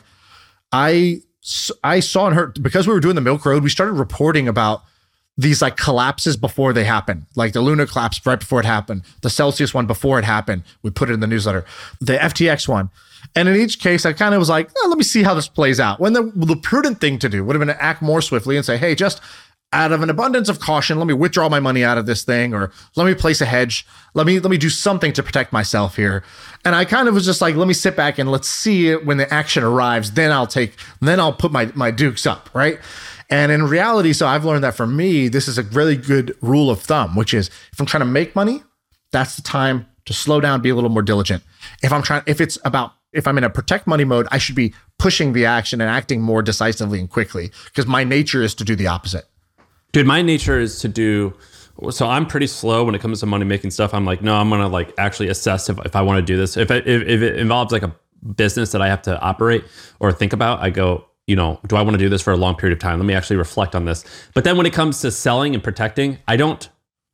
I saw and heard, because we were doing the Milk Road, we started reporting about these like collapses before they happen. Like the Luna collapse right before it happened, the Celsius one before it happened. We put it in the newsletter, the FTX one. And in each case, I kind of was like, let me see how this plays out. When the prudent thing to do would have been to act more swiftly and say, hey, just out of an abundance of caution, let me withdraw my money out of this thing, or let me place a hedge. Let me do something to protect myself here. And I kind of was just like, let me sit back and let's see it when the action arrives. Then I'll put my dukes up, right? And in reality, so I've learned that for me, this is a really good rule of thumb, which is if I'm trying to make money, that's the time to slow down, be a little more diligent. If I'm in a protect money mode, I should be pushing the action and acting more decisively and quickly because my nature is to do the opposite. Dude, my nature is to do, so I'm pretty slow when it comes to money making stuff. I'm like, no, I'm going to like actually assess if I want to do this. If it involves like a business that I have to operate or think about, I go, do I want to do this for a long period of time? Let me actually reflect on this. But then when it comes to selling and protecting, I don't.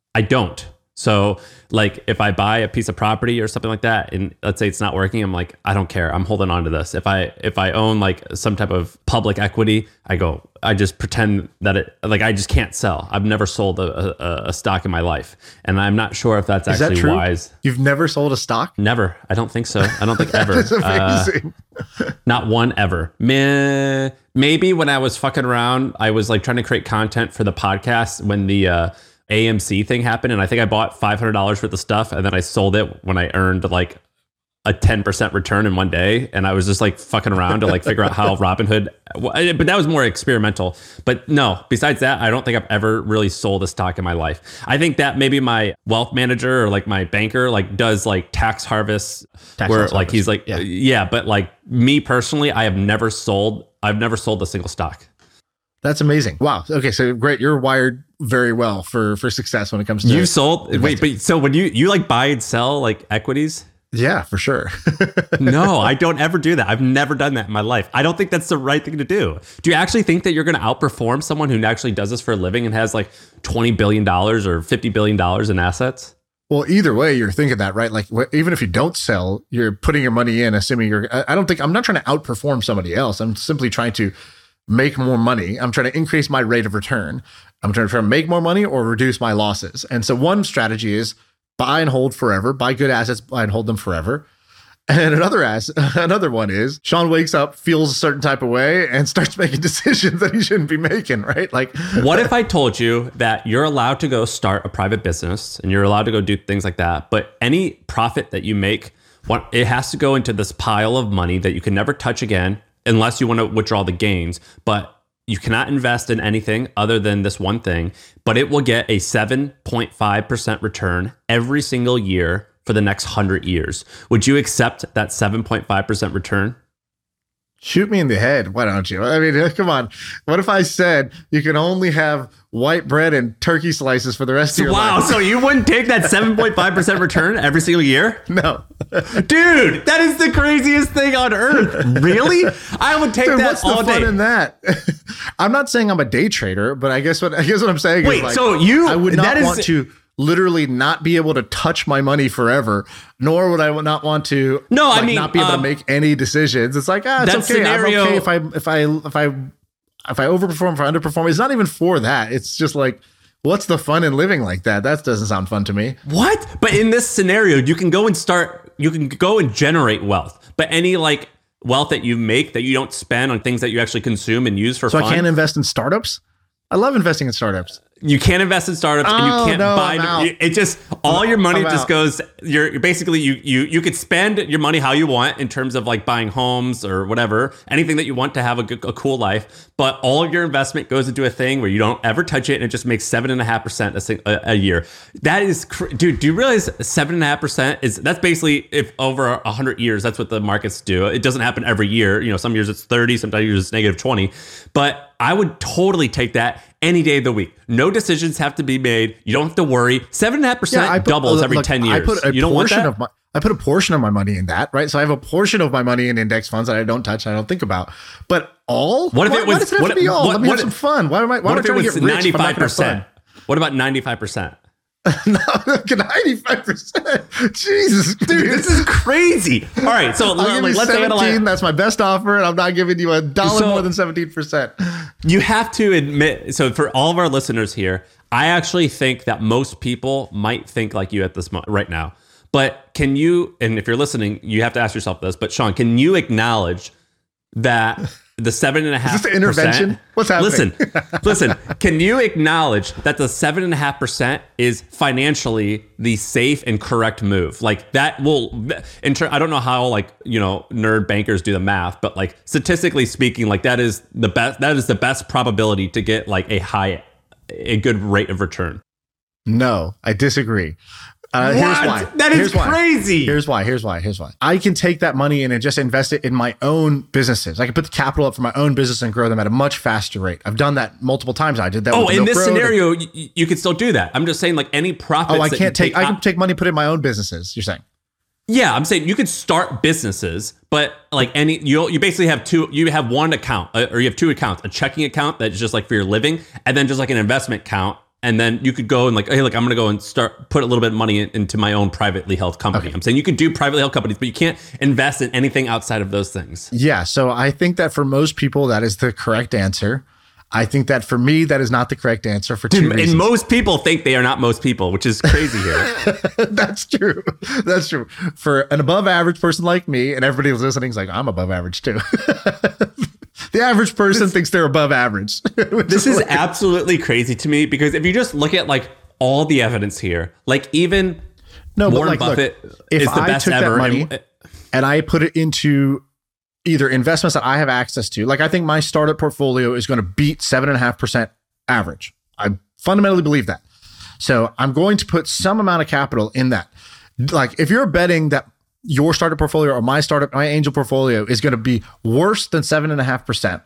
So like if I buy a piece of property or something like that, and let's say it's not working, I'm like, I don't care. I'm holding on to this. If I own like some type of public equity, I just pretend that I just can't sell. I've never sold a stock in my life. And I'm not sure if that's actually wise. You've never sold a stock? Never. I don't think so. I don't think ever. That's amazing. Not one ever. Maybe when I was fucking around, I was like trying to create content for the podcast when the AMC thing happened, and I think I bought $500 worth of stuff, and then I sold it when I earned like a 10% return in one day, and I was just like fucking around to like figure out how Robinhood. But that was more experimental. But no, besides that, I don't think I've ever really sold a stock in my life. I think that maybe my wealth manager or like my banker like does like tax harvests, he's like yeah, but like me personally, I've never sold a single stock. That's amazing. Wow. Okay, so great. You're wired very well for success when it comes to you sold. Investing. Wait, but so when you like buy and sell like equities? Yeah, for sure. No, I don't ever do that. I've never done that in my life. I don't think that's the right thing to do. Do you actually think that you're going to outperform someone who actually does this for a living and has like $20 billion or $50 billion in assets? Well, either way, you're thinking that, right? Like, even if you don't sell, you're putting your money in, assuming I'm not trying to outperform somebody else. I'm simply trying to make more money. I'm trying to increase my rate of return. I'm trying to make more money or reduce my losses. And so one strategy is buy and hold forever, buy good assets, buy and hold them forever. And another one is Sean wakes up, feels a certain type of way, and starts making decisions that he shouldn't be making, right? Like, what if I told you that you're allowed to go start a private business and you're allowed to go do things like that, but any profit that you make, it has to go into this pile of money that you can never touch again unless you want to withdraw the gains, but you cannot invest in anything other than this one thing, but it will get a 7.5% return every single year for the next 100 years. Would you accept that 7.5% return? Shoot me in the head. Why don't you? I mean, come on. What if I said you can only have white bread and turkey slices for the rest of your life? Wow. So you wouldn't take that 7.5% return every single year? No. Dude, that is the craziest thing on earth. Really? I would take that what's all the fun day. in that? I'm not saying I'm a day trader, but I guess what I'm saying Wait, is like, so I would not want to literally not be able to touch my money forever, nor would I not want to not be able to make any decisions. It's like, it's okay. Scenario, I'm okay if I overperform, if I underperform. It's not even for that. It's just like, what's the fun in living like that? That doesn't sound fun to me. What? But in this scenario, you can go and generate wealth, but any like wealth that you make that you don't spend on things that you actually consume and use for fun. So I can't invest in startups? I love investing in startups. You can't invest in startups and you can't buy. It just all your money just goes. You're basically you could spend your money how you want in terms of like buying homes or whatever, anything that you want to have a cool life. But all of your investment goes into a thing where you don't ever touch it, and it just makes 7.5% a year. That is, dude. Do you realize 7.5% that's basically if over 100 years, that's what the markets do. It doesn't happen every year. You know, some years it's 30, sometimes years it's negative 20. But I would totally take that any day of the week. No decisions have to be made. You don't have to worry. 7.5% doubles every 10 years. You don't want that? I put a portion of my money in that, right? So I have a portion of my money in index funds that I don't touch, I don't think about. But all? What if it was? Why does it have to be all? Let me have some fun. Why am I trying to get rich if I'm not gonna have fun? What about 95%? No, 95%. Jesus, dude, this is crazy. All right, so let's say 17. That's my best offer, and I'm not giving you $1 more than 17%. You have to admit. So for all of our listeners here, I actually think that most people might think like you at this moment right now. But can you? And if you're listening, you have to ask yourself this. But Sean, can you acknowledge that the 7.5%? Is this an intervention? What's happening? Listen. Can you acknowledge that the 7.5% is financially the safe and correct move? Like that will. I don't know how nerd bankers do the math, but like statistically speaking, like that is the best. That is the best probability to get like a good rate of return. No, I disagree. Here's why. That is crazy. Here's why. I can take that money and just invest it in my own businesses. I can put the capital up for my own business and grow them at a much faster rate. I've done that multiple times. I did that. Oh, in this scenario, you could still do that. I'm just saying, like any profits. Oh, I can take money, put it in my own businesses. You're saying? Yeah, I'm saying you could start businesses, but like you basically have two. You have one account, or you have two accounts: a checking account that's just like for your living, and then just like an investment account. And then you could go and like, hey, look, I'm going to go and put a little bit of money into my own privately held company. Okay. I'm saying you could do privately held companies, but you can't invest in anything outside of those things. Yeah. So I think that for most people, that is the correct answer. I think that for me, that is not the correct answer for two reasons. And most people think they are not most people, which is crazy here. That's true. That's true. For an above average person like me, and everybody who's listening is like, I'm above average too. The average person thinks they're above average. This is absolutely crazy to me because if you just look at like all the evidence here, like even Warren Buffett is the best ever. And I put it into either investments that I have access to, like I think my startup portfolio is going to beat 7.5% average. I fundamentally believe that. So I'm going to put some amount of capital in that. Like if you're betting that your startup portfolio or my angel portfolio is going to be worse than 7.5%.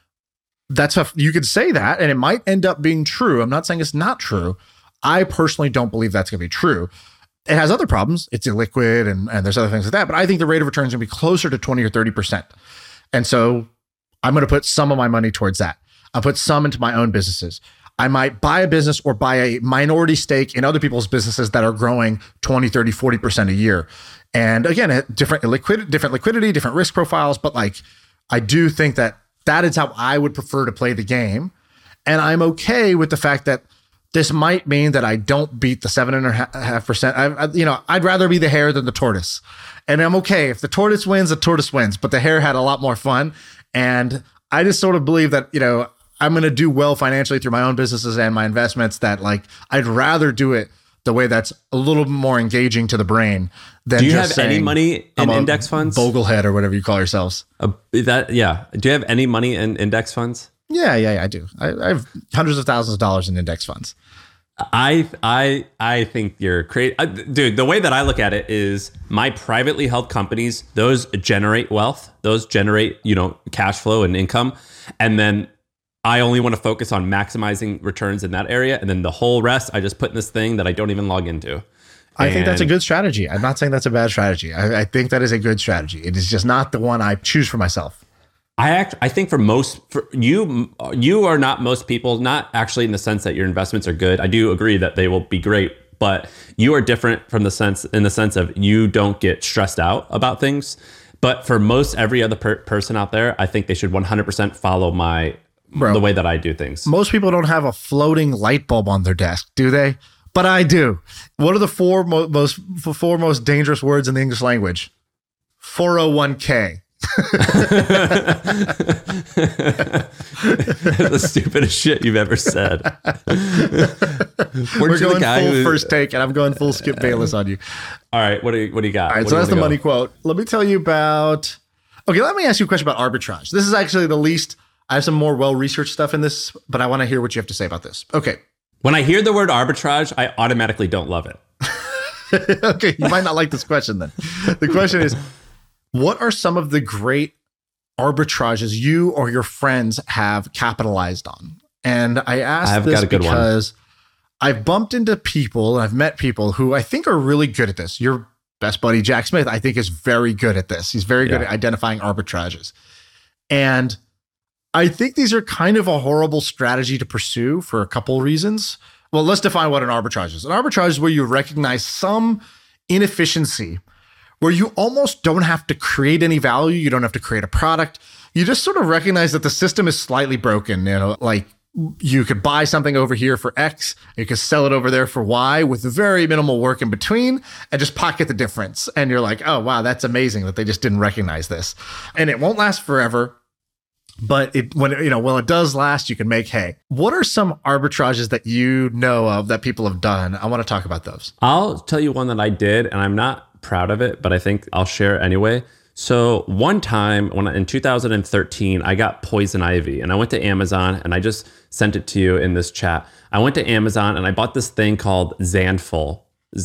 You could say that, and it might end up being true. I'm not saying it's not true. I personally don't believe that's going to be true. It has other problems. It's illiquid and there's other things like that. But I think the rate of return is going to be closer to 20 or 30%. And so I'm going to put some of my money towards that. I'll put some into my own businesses. I might buy a business or buy a minority stake in other people's businesses that are growing 20, 30, 40% a year. And again, different liquidity, different risk profiles. But like, I do think that is how I would prefer to play the game. And I'm okay with the fact that this might mean that I don't beat the 7.5%. I'd rather be the hare than the tortoise. And I'm okay. If the tortoise wins, the tortoise wins. But the hare had a lot more fun. And I just sort of believe that, I'm going to do well financially through my own businesses and my investments, that like, I'd rather do it the way that's a little more engaging to the brain than do you just have any money in index funds? Boglehead or whatever you call yourselves. Do you have any money in index funds? Yeah, I do. I have hundreds of thousands of dollars in index funds. I think you're crazy. Dude, the way that I look at it is my privately held companies, those generate wealth. Those generate, cash flow and income. And then I only want to focus on maximizing returns in that area. And then the whole rest, I just put in this thing that I don't even log into. I think that's a good strategy. I'm not saying that's a bad strategy. I think that is a good strategy. It is just not the one I choose for myself. I think for you are not most people, not actually in the sense that your investments are good. I do agree that they will be great, but you are different in the sense of you don't get stressed out about things. But for most every other person out there, I think they should 100% follow the way that I do things. Most people don't have a floating light bulb on their desk, do they? But I do. What are the four most dangerous words in the English language? 401k. The stupidest shit you've ever said. We're going full first take, and I'm going full Skip Bayless on you. All right, what do you got? All right, so that's the money quote. Let me tell you about. Okay, let me ask you a question about arbitrage. This is actually the least. I have some more well-researched stuff in this, but I want to hear what you have to say about this. Okay. When I hear the word arbitrage, I automatically don't love it. Okay, you might not like this question then. The question is, what are some of the great arbitrages you or your friends have capitalized on? And I asked this because I've bumped into people, and I've met people who I think are really good at this. Your best buddy, Jack Smith, I think is very good at this. He's very good at identifying arbitrages. And I think these are kind of a horrible strategy to pursue for a couple reasons. Well, let's define what an arbitrage is. An arbitrage is where you recognize some inefficiency, where you almost don't have to create any value. You don't have to create a product. You just sort of recognize that the system is slightly broken. Like you could buy something over here for X, you could sell it over there for Y with very minimal work in between and just pocket the difference. And you're like, oh, wow, that's amazing that they just didn't recognize this. And it won't last forever. But when it does last, you can make hay. What are some arbitrages that you know of that people have done? I want to talk about those. I'll tell you one that I did, and I'm not proud of it, but I think I'll share it anyway. So one time in 2013, I got poison ivy, and I went to Amazon, and I just sent it to you in this chat. I went to Amazon and I bought this thing called Zanfel.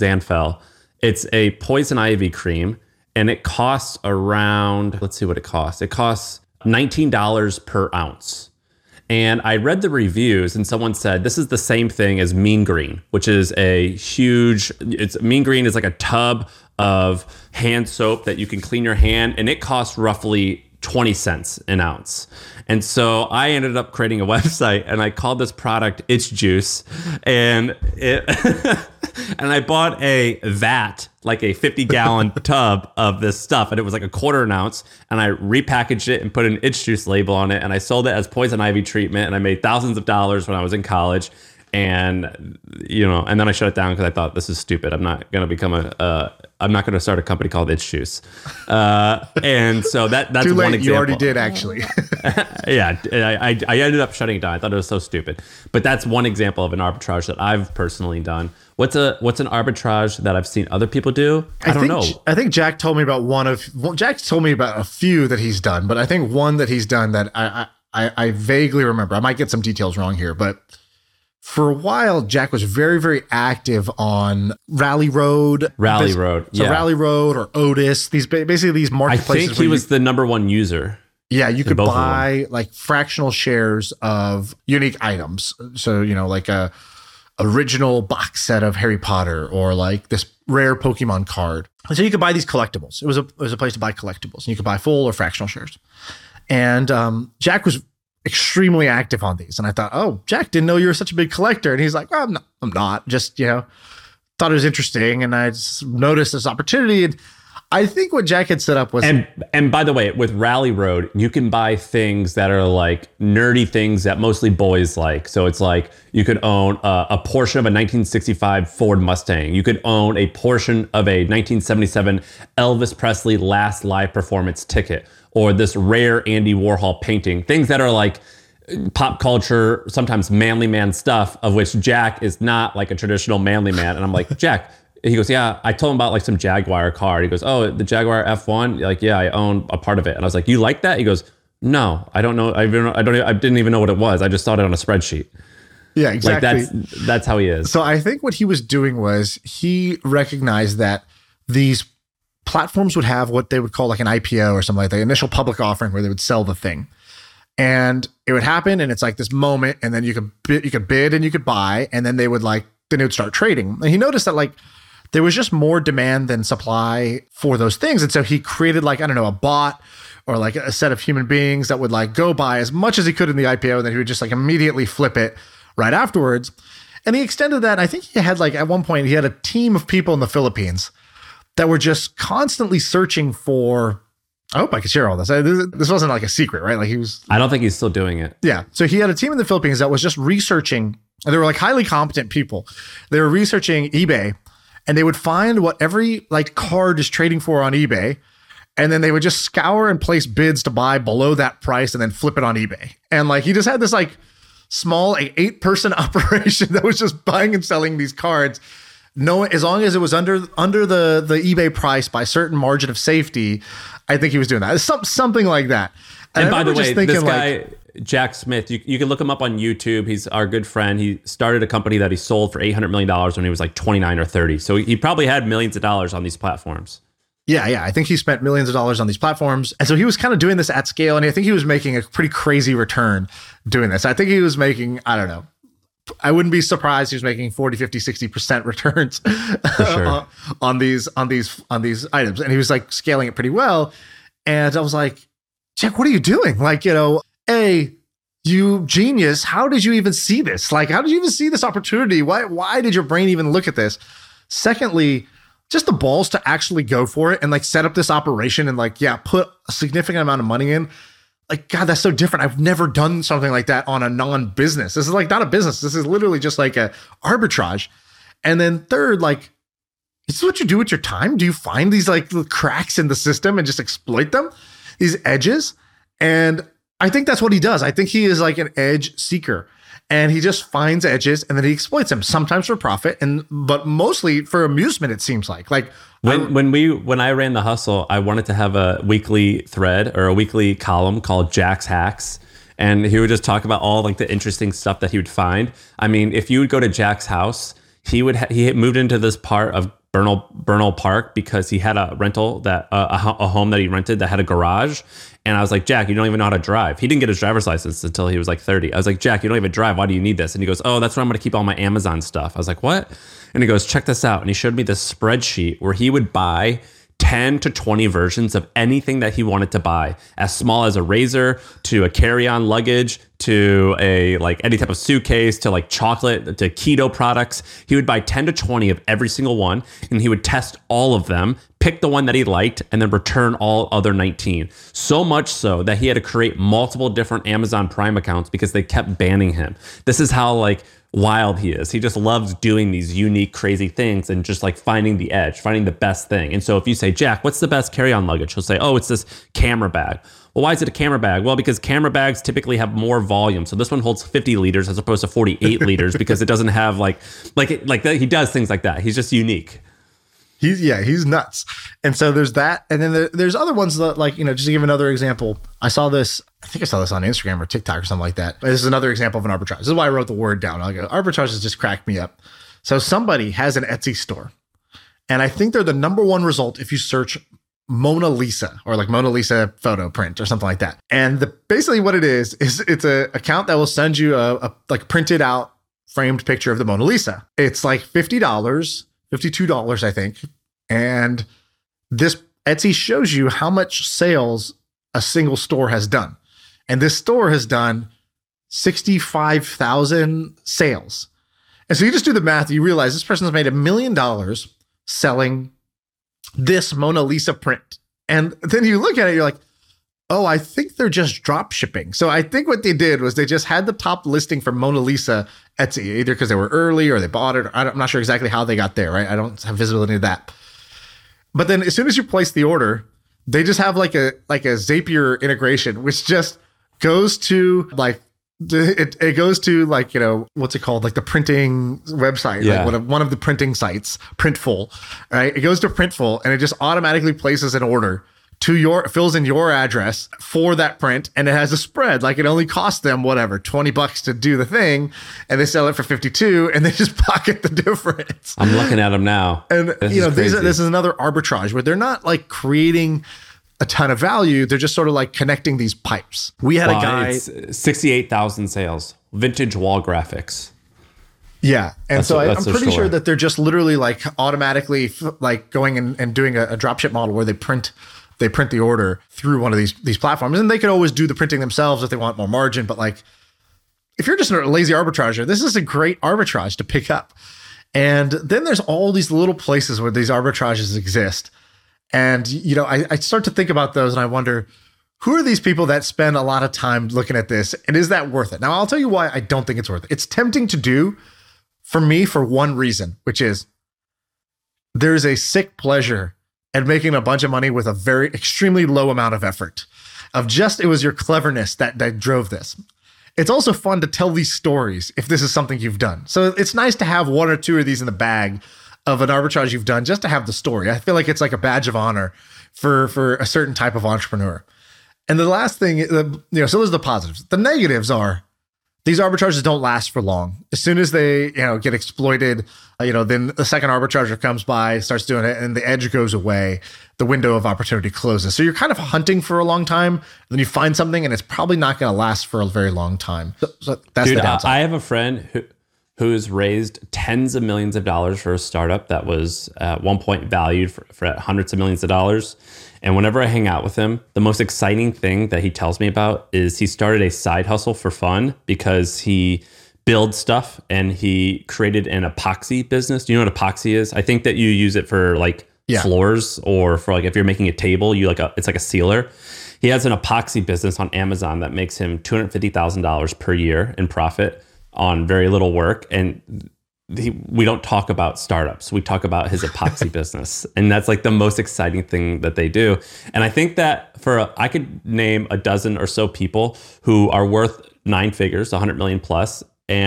It's a poison ivy cream, and it costs around, let's see what it costs. It costs $19 per ounce. And I read the reviews, and someone said this is the same thing as Mean Green, which is Mean Green is like a tub of hand soap that you can clean your hand, and it costs roughly 20 cents an ounce. And so I ended up creating a website, and I called this product Itch Juice, and and I bought a vat, like a 50-gallon tub of this stuff, and it was like a quarter an ounce, and I repackaged it and put an Itch Juice label on it, and I sold it as poison ivy treatment, and I made thousands of dollars when I was in college. And and then I shut it down because I thought, this is stupid. I'm not going to start a company called Itch Juice. And so that's too late. One example. You already did, actually. Yeah, I ended up shutting it down. I thought it was so stupid. But that's one example of an arbitrage that I've personally done. What's an arbitrage that I've seen other people do? I don't know. I think Jack told me about Jack's told me about a few that he's done, but I think one that he's done that I vaguely remember. I might get some details wrong here, but for a while, Jack was very, very active on Rally Road. Rally Road or Otis. Basically these marketplaces. I think he was the number one user. Yeah, you could buy like fractional shares of unique items. So, like original box set of Harry Potter or like this rare Pokemon card. And so you could buy these collectibles. It was a place to buy collectibles, and you could buy full or fractional shares. And Jack was extremely active on these. And I thought, oh, Jack, didn't know you were such a big collector. And he's like, well, I'm not. Just, thought it was interesting. And I just noticed this opportunity. And I think what Jack had set up was... And by the way, with Rally Road, you can buy things that are like nerdy things that mostly boys like. So it's like you could own a portion of a 1965 Ford Mustang. You could own a portion of a 1977 Elvis Presley last live performance ticket, or this rare Andy Warhol painting. Things that are like pop culture, sometimes manly man stuff, of which Jack is not like a traditional manly man. And I'm like, Jack... He goes, yeah, I told him about like some Jaguar car. He goes, oh, the Jaguar F1? Like, yeah, I own a part of it. And I was like, you like that? He goes, no, I don't know. I didn't even know what it was. I just saw it on a spreadsheet. Yeah, exactly. Like that's how he is. So I think what he was doing was he recognized that these platforms would have what they would call like an IPO or something like that, initial public offering where they would sell the thing. And it would happen, and it's like this moment, and then you could bid and you could buy, and then it would start trading. And he noticed that like there was just more demand than supply for those things. And so he created like, I don't know, a bot or like a set of human beings that would like go buy as much as he could in the IPO. And then he would just like immediately flip it right afterwards. And he extended that. I think he had like, at one point, he had a team of people in the Philippines that were just constantly searching for, I hope I could share all this. This wasn't like a secret, right? Like I don't think he's still doing it. Yeah. So he had a team in the Philippines that was just researching, and they were like highly competent people. They were researching eBay, and they would find what every like card is trading for on eBay. And then they would just scour and place bids to buy below that price and then flip it on eBay. And like, he just had this like small 8-person operation that was just buying and selling these cards. As long as it was under the eBay price by a certain margin of safety, I think he was doing that. Something like that. And by the way, this guy, Jack Smith, you can look him up on YouTube. He's our good friend. He started a company that he sold for $800 million when he was like 29 or 30. So he probably had millions of dollars on these platforms. Yeah. I think he spent millions of dollars on these platforms. And so he was kind of doing this at scale. And I think he was making a pretty crazy return doing this. I think he was making, I don't know, I wouldn't be surprised he was making 40, 50, 60% returns sure. on these items. And he was like scaling it pretty well. And I was like, Jack, what are you doing? Like, you genius. How did you even see this? Like, how did you even see this opportunity? Why did your brain even look at this? Secondly, just the balls to actually go for it and like set up this operation and like, yeah, put a significant amount of money in. Like, God, that's so different. I've never done something like that on a non-business. This is like not a business. This is literally just like a arbitrage. And then third, like, is this what you do with your time? Do you find these like cracks in the system and just exploit them? These edges? And I think that's what he does. I think he is like an edge seeker, and he just finds edges and then he exploits them, sometimes for profit, but mostly for amusement, it seems like. Like when I ran The Hustle, I wanted to have a weekly thread or a weekly column called Jack's Hacks. And he would just talk about all like the interesting stuff that he would find. I mean, if you would go to Jack's house, he had moved into this part of Bernal Park because he had a rental that a home that he rented that had a garage. And I was like, Jack, you don't even know how to drive. He didn't get his driver's license until he was like 30. I was like, Jack, you don't even drive. Why do you need this? And he goes, oh, that's where I'm going to keep all my Amazon stuff. I was like, what? And he goes, check this out. And he showed me this spreadsheet where he would buy 10 to 20 versions of anything that he wanted to buy, as small as a razor to a carry-on luggage to a like any type of suitcase to like chocolate to keto products. He would buy 10 to 20 of every single one, and he would test all of them, pick the one that he liked, and then return all other 19. So much so that he had to create multiple different Amazon Prime accounts because they kept banning him. This is how like wild he is. He just loves doing these unique, crazy things and just like finding the edge, finding the best thing. And so if you say, Jack, what's the best carry-on luggage? He'll say, oh, it's this camera bag. Well, why is it a camera bag? Well, because camera bags typically have more volume. So this one holds 50 liters as opposed to 48 liters because it doesn't have like he does things like that. He's just unique. He's nuts. And so there's that. And then there's other ones that like, just to give another example, I think I saw this on Instagram or TikTok or something like that. This is another example of an arbitrage. This is why I wrote the word down. I'll go, arbitrage has just cracked me up. So somebody has an Etsy store, and I think they're the number one result if you search Mona Lisa or like Mona Lisa photo print or something like that. And basically what it is it's an account that will send you a like printed out framed picture of the Mona Lisa. It's like $50, $52, I think. And this Etsy shows you how much sales a single store has done. And this store has done 65,000 sales. And so you just do the math, you realize this person's made $1 million selling this Mona Lisa print. And then you look at it, you're like, oh, I think they're just drop shipping. So I think what they did was they just had the top listing for Mona Lisa Etsy, either because they were early or they bought it. I'm not sure exactly how they got there, right? I don't have visibility of that. But then as soon as you place the order, they just have like a Zapier integration, which just goes to like, it goes to like, you know, what's it called? Like the printing website, like one of the printing sites, Printful, right? It goes to Printful and it just automatically places an order to fills in your address for that print. And it has a spread. Like it only costs them whatever, $20 to do the thing. And they sell it for 52 and they just pocket the difference. I'm looking at them now. And this is another arbitrage where they're not like creating a ton of value. They're just sort of like connecting these pipes. We had a guy, it's 68,000 sales, vintage wall graphics. Yeah. And That's so a- I'm that's a pretty store. sure that they're just literally like automatically like going and doing a dropship model where they print the order through one of these platforms. And they could always do the printing themselves if they want more margin. But like, if you're just a lazy arbitrager, this is a great arbitrage to pick up. And then there's all these little places where these arbitrages exist. And, you know, I start to think about those and I wonder, who are these people that spend a lot of time looking at this? And is that worth it? Now, I'll tell you why I don't think it's worth it. It's tempting to do for me for one reason, which is there's a sick pleasure at making a bunch of money with a very extremely low amount of effort. It was your cleverness that drove this. It's also fun to tell these stories if this is something you've done. So it's nice to have one or two of these in the bag of an arbitrage you've done just to have the story. I feel like it's like a badge of honor for a certain type of entrepreneur. And the last thing, so those are the positives. The negatives are these arbitrages don't last for long. As soon as they, get exploited, then the second arbitrager comes by, starts doing it, and the edge goes away. The window of opportunity closes. So you're kind of hunting for a long time. Then you find something, and it's probably not going to last for a very long time. So that's the downside. I have a friend who's raised tens of millions of dollars for a startup that was at one point valued for hundreds of millions of dollars. And whenever I hang out with him, the most exciting thing that he tells me about is he started a side hustle for fun because he builds stuff and he created an epoxy business. Do you know what epoxy is? I think that you use it for floors or for if you're making a table, it's like a sealer. He has an epoxy business on Amazon that makes him $250,000 per year in profit on very little work. And we don't talk about startups. We talk about his epoxy business. And that's the most exciting thing that they do. And I think that I could name a dozen or so people who are worth nine figures, 100 million plus,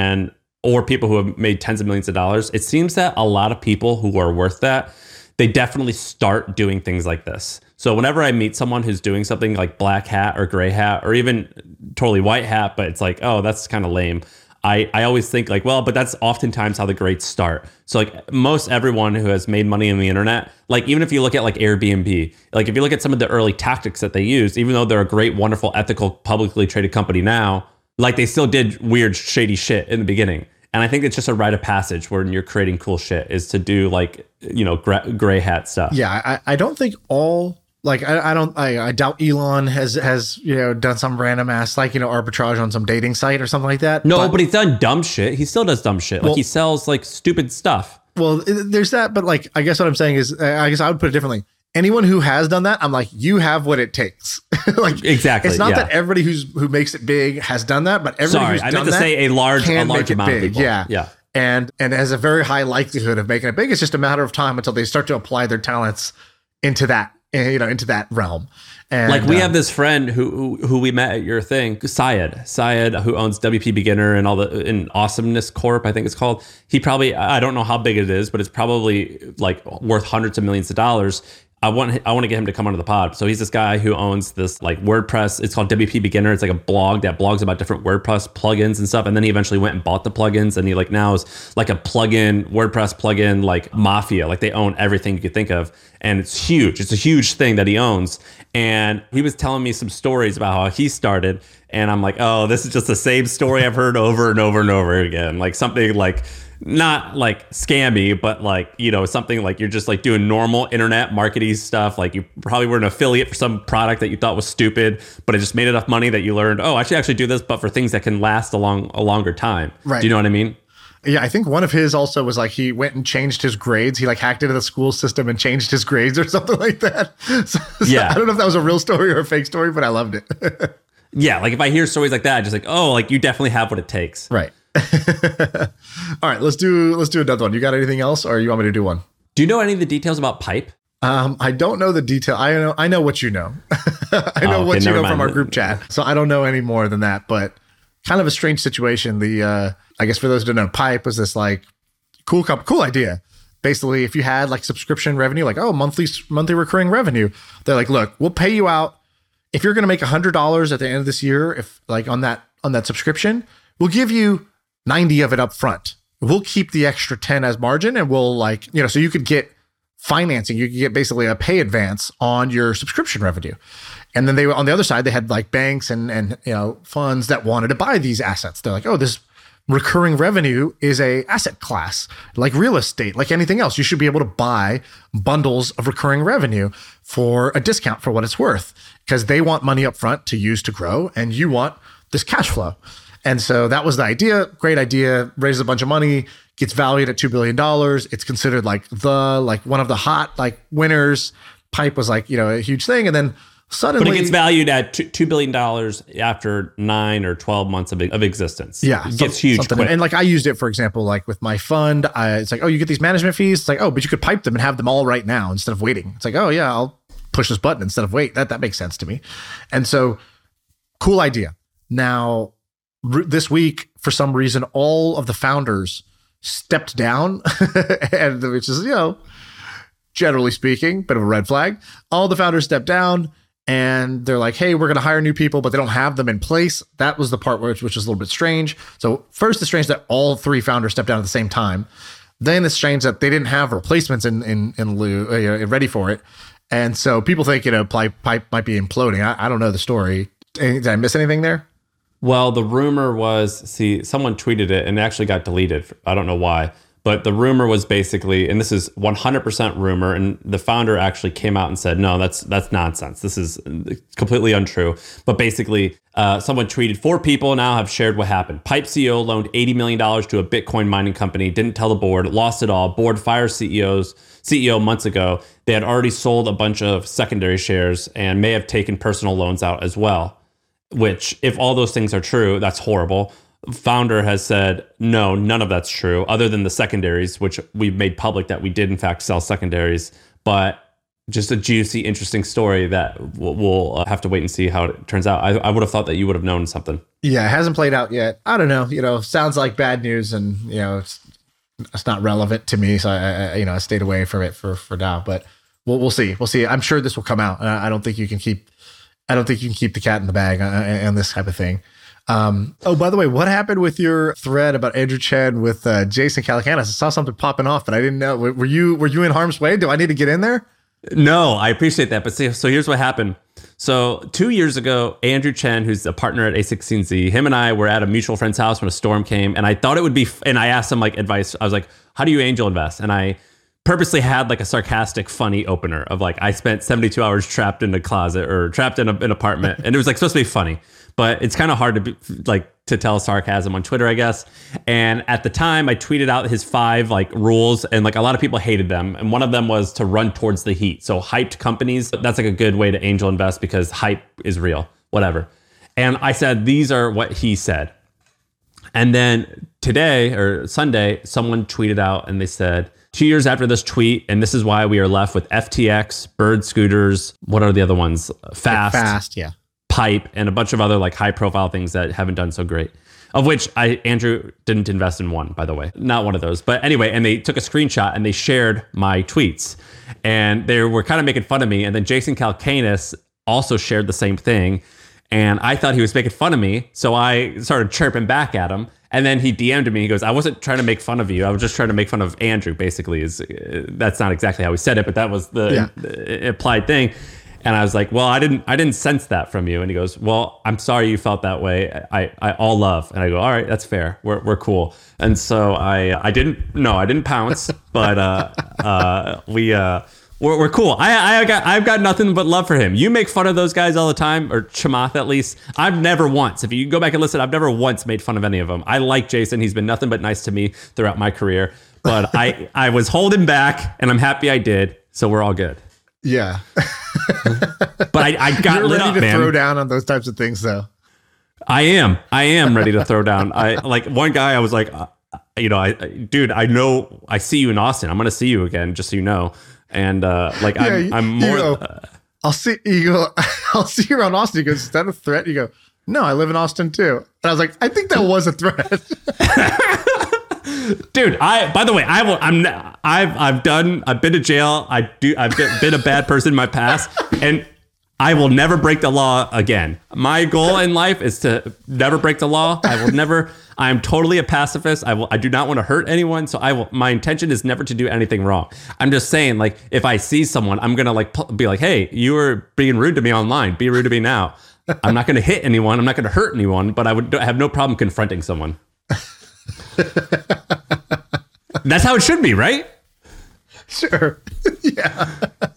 or people who have made tens of millions of dollars. It seems that a lot of people who are worth that, they definitely start doing things like this. So whenever I meet someone who's doing something like black hat or gray hat, or even totally white hat, but it's oh, that's kind of lame. I always think but that's oftentimes how the greats start. So most everyone who has made money on the internet, even if you look at Airbnb, if you look at some of the early tactics that they used, even though they're a great, wonderful, ethical, publicly traded company now, they still did weird, shady shit in the beginning. And I think it's just a rite of passage when you're creating cool shit is to do gray hat stuff. Yeah, I don't think all I doubt Elon has done some random ass arbitrage on some dating site or something like that. No, but he's done dumb shit. He still does dumb shit. He sells stupid stuff. Well, there's that, but I guess what I'm saying is, I guess I would put it differently. Anyone who has done that, I'm you have what it takes. Exactly. It's not that everybody who makes it big has done that, but everybody who's done that. Sorry, I meant to say a large amount of people. Yeah. And has a very high likelihood of making it big. It's just a matter of time until they start to apply their talents into that. Into that realm. And we have this friend who we met at your thing, Syed, who owns WP Beginner and in Awesomeness Corp, I think it's called. He probably, I don't know how big it is, but it's probably worth hundreds of millions of dollars. I want to get him to come onto the pod. So he's this guy who owns this WordPress. It's called WP Beginner. It's a blog that blogs about different WordPress plugins and stuff. And then he eventually went and bought the plugins. And he now is a plugin, WordPress plugin, mafia. They own everything you could think of. And it's huge. It's a huge thing that he owns. And he was telling me some stories about how he started. And I'm like, oh, this is just the same story I've heard over and over and over again. Like something like not like scammy, but like, you know, something like you're just like doing normal internet marketing stuff. Like you probably were an affiliate for some product that you thought was stupid, but it just made enough money that you learned, oh, I should actually do this, but for things that can last a longer time. Right. Do you know what I mean? Yeah, I think one of his also was like he went and changed his grades. He like hacked into the school system and changed his grades or something like that. So Yeah. I don't know if that was a real story or a fake story, but I loved it. Yeah, like if I hear stories like that, just like, oh, like you definitely have what it takes. Right. All right, let's do another one. You got anything else, or you want me to do one? Do you know any of the details about Pipe? I don't know the detail. I know what you know. I know what you know from our group chat. So I don't know any more than that, but kind of a strange situation. I guess for those who don't know, Pipe was this like cool idea. Basically, if you had like subscription revenue, like, oh, monthly recurring revenue, they're like, look, we'll pay you out. If you're going to make $100 at the end of this year, if like on that subscription, we'll give you 90 of it up front. We'll keep the extra 10 as margin, and we'll like, you know, so you could get financing. You could get basically a pay advance on your subscription revenue. And then they were on the other side, they had like banks and you know, funds that wanted to buy these assets. They're like, oh, this recurring revenue is a asset class, like real estate, like anything else. You should be able to buy bundles of recurring revenue for a discount for what it's worth, because they want money up front to use to grow, and you want this cash flow. And so that was the idea. Great idea. Raises a bunch of money, gets valued at $2 billion. It's considered like one of the hot like winners. Pipe was like, you know, a huge thing. And then suddenly, but it gets valued at $2 billion after 9 or 12 months of existence. Yeah. It gets huge quick. And like I used it, for example, like with my fund, it's like, oh, you get these management fees. It's like, oh, but you could pipe them and have them all right now instead of waiting. It's like, oh yeah, I'll push this button instead of wait. That makes sense to me. And so cool idea. Now, this week, for some reason, all of the founders stepped down, and which is, you know, generally speaking, bit of a red flag. All the founders stepped down, and they're like, hey, we're going to hire new people, but they don't have them in place. That was the part which was a little bit strange. So first, it's strange that all 3 founders stepped down at the same time. Then it's strange that they didn't have replacements in lieu, ready for it. And so people think, you know, Pipe might be imploding. I don't know the story. Did I miss anything there? Well, the rumor was, someone tweeted it and it actually got deleted. I don't know why. But the rumor was basically, and this is 100% rumor, and the founder actually came out and said, no, that's nonsense. This is completely untrue. But basically, someone tweeted, 4 people now have shared what happened. Pipe CEO loaned $80 million to a Bitcoin mining company, didn't tell the board, lost it all. Board fires CEO months ago. They had already sold a bunch of secondary shares and may have taken personal loans out as well. Which, if all those things are true, that's horrible. Founder has said, no, none of that's true, other than the secondaries, which we've made public that we did in fact sell secondaries. But just a juicy, interesting story that we'll have to wait and see how it turns out. I would have thought that you would have known something. Yeah, it hasn't played out yet. I don't know. You know, sounds like bad news, and you know, it's not relevant to me, so I stayed away from it for now. But we'll see. We'll see. I'm sure this will come out. I don't think you can keep the cat in the bag on this type of thing. Oh, by the way, what happened with your thread about Andrew Chen with Jason Calacanis? I saw something popping off, but I didn't know. Were you in harm's way? Do I need to get in there? No, I appreciate that. But see, so here's what happened. So 2 years ago, Andrew Chen, who's a partner at A16Z, him and I were at a mutual friend's house when a storm came, and I thought it would be, and I asked him like advice. I was like, how do you angel invest? And I purposely had like a sarcastic, funny opener of like, I spent 72 hours trapped in a closet or trapped in an apartment. And it was like supposed to be funny, but it's kind of hard to be, like to tell sarcasm on Twitter, I guess. And at the time I tweeted out his 5 like rules, and like a lot of people hated them. And one of them was to run towards the heat. So hyped companies, that's like a good way to angel invest because hype is real, whatever. And I said, these are what he said. And then today or Sunday, someone tweeted out and they said, 2 years after this tweet, and this is why we are left with FTX, Bird Scooters, what are the other ones? Fast, yeah. Pipe, and a bunch of other like high profile things that haven't done so great. Of which Andrew didn't invest in one, by the way. Not one of those. But anyway, and they took a screenshot and they shared my tweets. And they were kind of making fun of me. And then Jason Calacanis also shared the same thing. And I thought he was making fun of me. So I started chirping back at him. And then he DM'd me. He goes, I wasn't trying to make fun of you. I was just trying to make fun of Andrew, basically. That's not exactly how he said it, but that was the implied thing. And I was like, well, I didn't sense that from you. And he goes, well, I'm sorry you felt that way. I all love. And I go, all right, that's fair. We're cool. And so I didn't pounce, but we're cool. I've got nothing but love for him. You make fun of those guys all the time, or Chamath at least. I've never once, if you go back and listen, I've never once made fun of any of them. I like Jason. He's been nothing but nice to me throughout my career. But I was holding back, and I'm happy I did. So we're all good. Yeah. But I got You're lit ready up, to man. throw down on those types of things, though. I am ready to throw down. I like one guy. I was like, dude, I know I see you in Austin. I'm going to see you again, just so you know. And I'm more. I'll see you. I'll see you around Austin. He goes, is that a threat? You go, no, I live in Austin too. And I was like, I think that was a threat. Dude, by the way, I've been to jail. I've been a bad person in my past, and I will never break the law again. My goal in life is to never break the law. I am totally a pacifist. I do not want to hurt anyone. So my intention is never to do anything wrong. I'm just saying, like, if I see someone, I'm going to be like, hey, you were being rude to me online. Be rude to me now. I'm not going to hit anyone. I'm not going to hurt anyone, but I would have no problem confronting someone. That's how it should be, right? Sure. Yeah.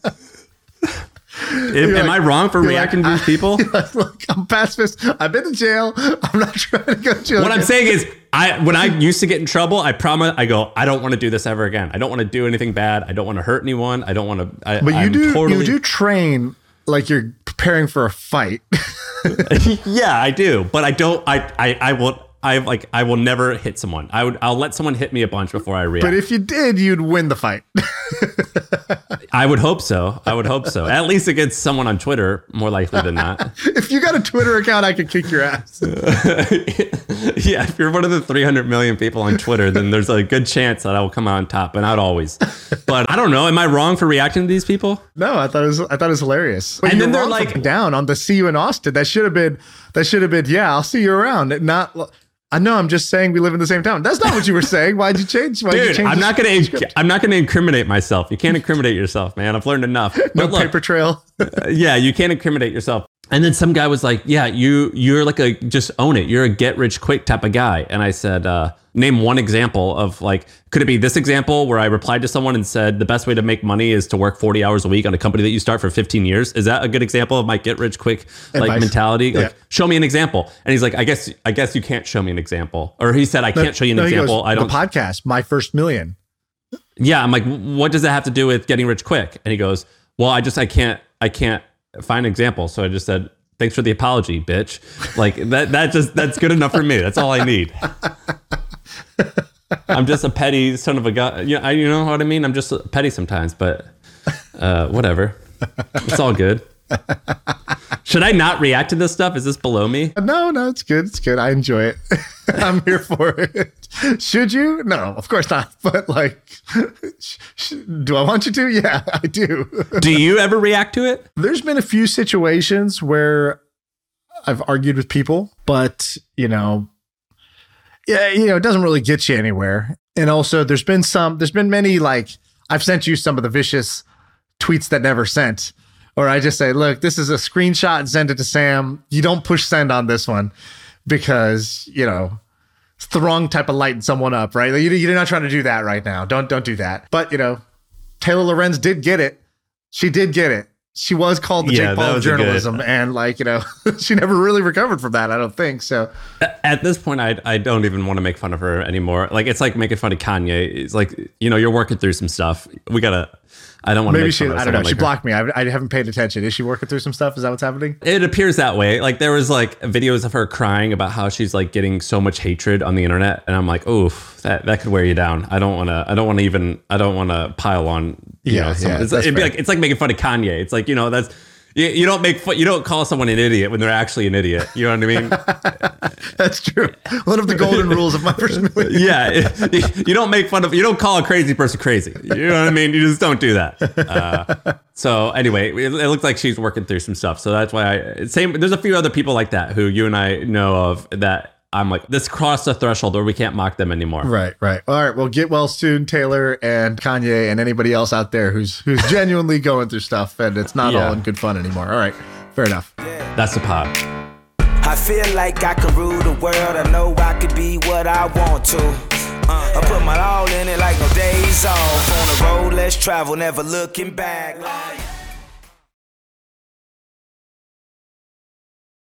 Am I wrong for reacting to these people? Look, I'm pacifist. I've been to jail. I'm not trying to go to jail. What I'm saying is, when I used to get in trouble, I promise, I don't want to do this ever again. I don't want to do anything bad. I don't want to hurt anyone. I don't want to. But you do train like you're preparing for a fight. Yeah, I do. But I don't. I will never hit someone. I'll let someone hit me a bunch before I react. But if you did, you'd win the fight. I would hope so. At least against someone on Twitter, more likely than not. If you got a Twitter account, I could kick your ass. Yeah, if you're one of the 300 million people on Twitter, then there's a good chance that I will come out on top, but not always. But I don't know. Am I wrong for reacting to these people? No, I thought it was hilarious. But and then they're wrong like for down on the see you in Austin. That should have been. Yeah, I'll see you around. Not. I know. I'm just saying we live in the same town. That's not what you were saying. Why'd you change? Dude, I'm not gonna incriminate myself. You can't incriminate yourself, man. I've learned enough. No paper trail. Yeah, you can't incriminate yourself. And then some guy was like, yeah, you're like just own it. You're a get rich quick type of guy. And I said, name one example of like, could it be this example where I replied to someone and said the best way to make money is to work 40 hours a week on a company that you start for 15 years? Is that a good example of my get rich quick like mentality? Like, show me an example. And he's like, I guess you can't show me an example. Or he said, I can't show you an example. I don't. The podcast, My First Million. Yeah, I'm like, what does that have to do with getting rich quick? And he goes, well, I can't find an example. So I just said, thanks for the apology, bitch. Like that's good enough for me. That's all I need. I'm just a petty son of a guy. You know what I mean? I'm just petty sometimes, but whatever. It's all good. Should I not react to this stuff? Is this below me? No, it's good. It's good. I enjoy it. I'm here for it. Should you? No, of course not. But like, do I want you to? Yeah, I do. Do you ever react to it? There's been a few situations where I've argued with people, but it doesn't really get you anywhere. And also there's been many, like, I've sent you some of the vicious tweets that never sent. Or I just say, look, this is a screenshot and send it to Sam. You don't push send on this one because, it's the wrong type of lighting someone up, right? Like, you're not trying to do that right now. Don't do that. But, Taylor Lorenz did get it. She did get it. She was called the Jake Paul of journalism. And she never really recovered from that, I don't think. So at this point, I don't even want to make fun of her anymore. Like, it's like making fun of Kanye. It's like, you're working through some stuff. I don't want to. Maybe I don't know. She blocked me. I haven't paid attention. Is she working through some stuff? Is that what's happening? It appears that way. Like, there was like videos of her crying about how she's like getting so much hatred on the internet, and I'm like, oof, that could wear you down. I don't want to pile on. It's like making fun of Kanye. It's like, that's. You don't call someone an idiot when they're actually an idiot. You know what I mean? That's true. One of the golden rules of My First Million. Yeah. You don't call a crazy person crazy. You know what I mean? You just don't do that. So anyway, it looks like she's working through some stuff. So that's why there's a few other people like that who you and I know of that I'm like, this crossed the threshold where we can't mock them anymore. Right. All right. Well, get well soon, Taylor and Kanye and anybody else out there who's genuinely going through stuff and it's not all in good fun anymore. All right. Fair enough. That's the pod. I feel like I can rule the world. I know I could be what I want to. I put my all in it like no days off. On the road, let's travel, never looking back.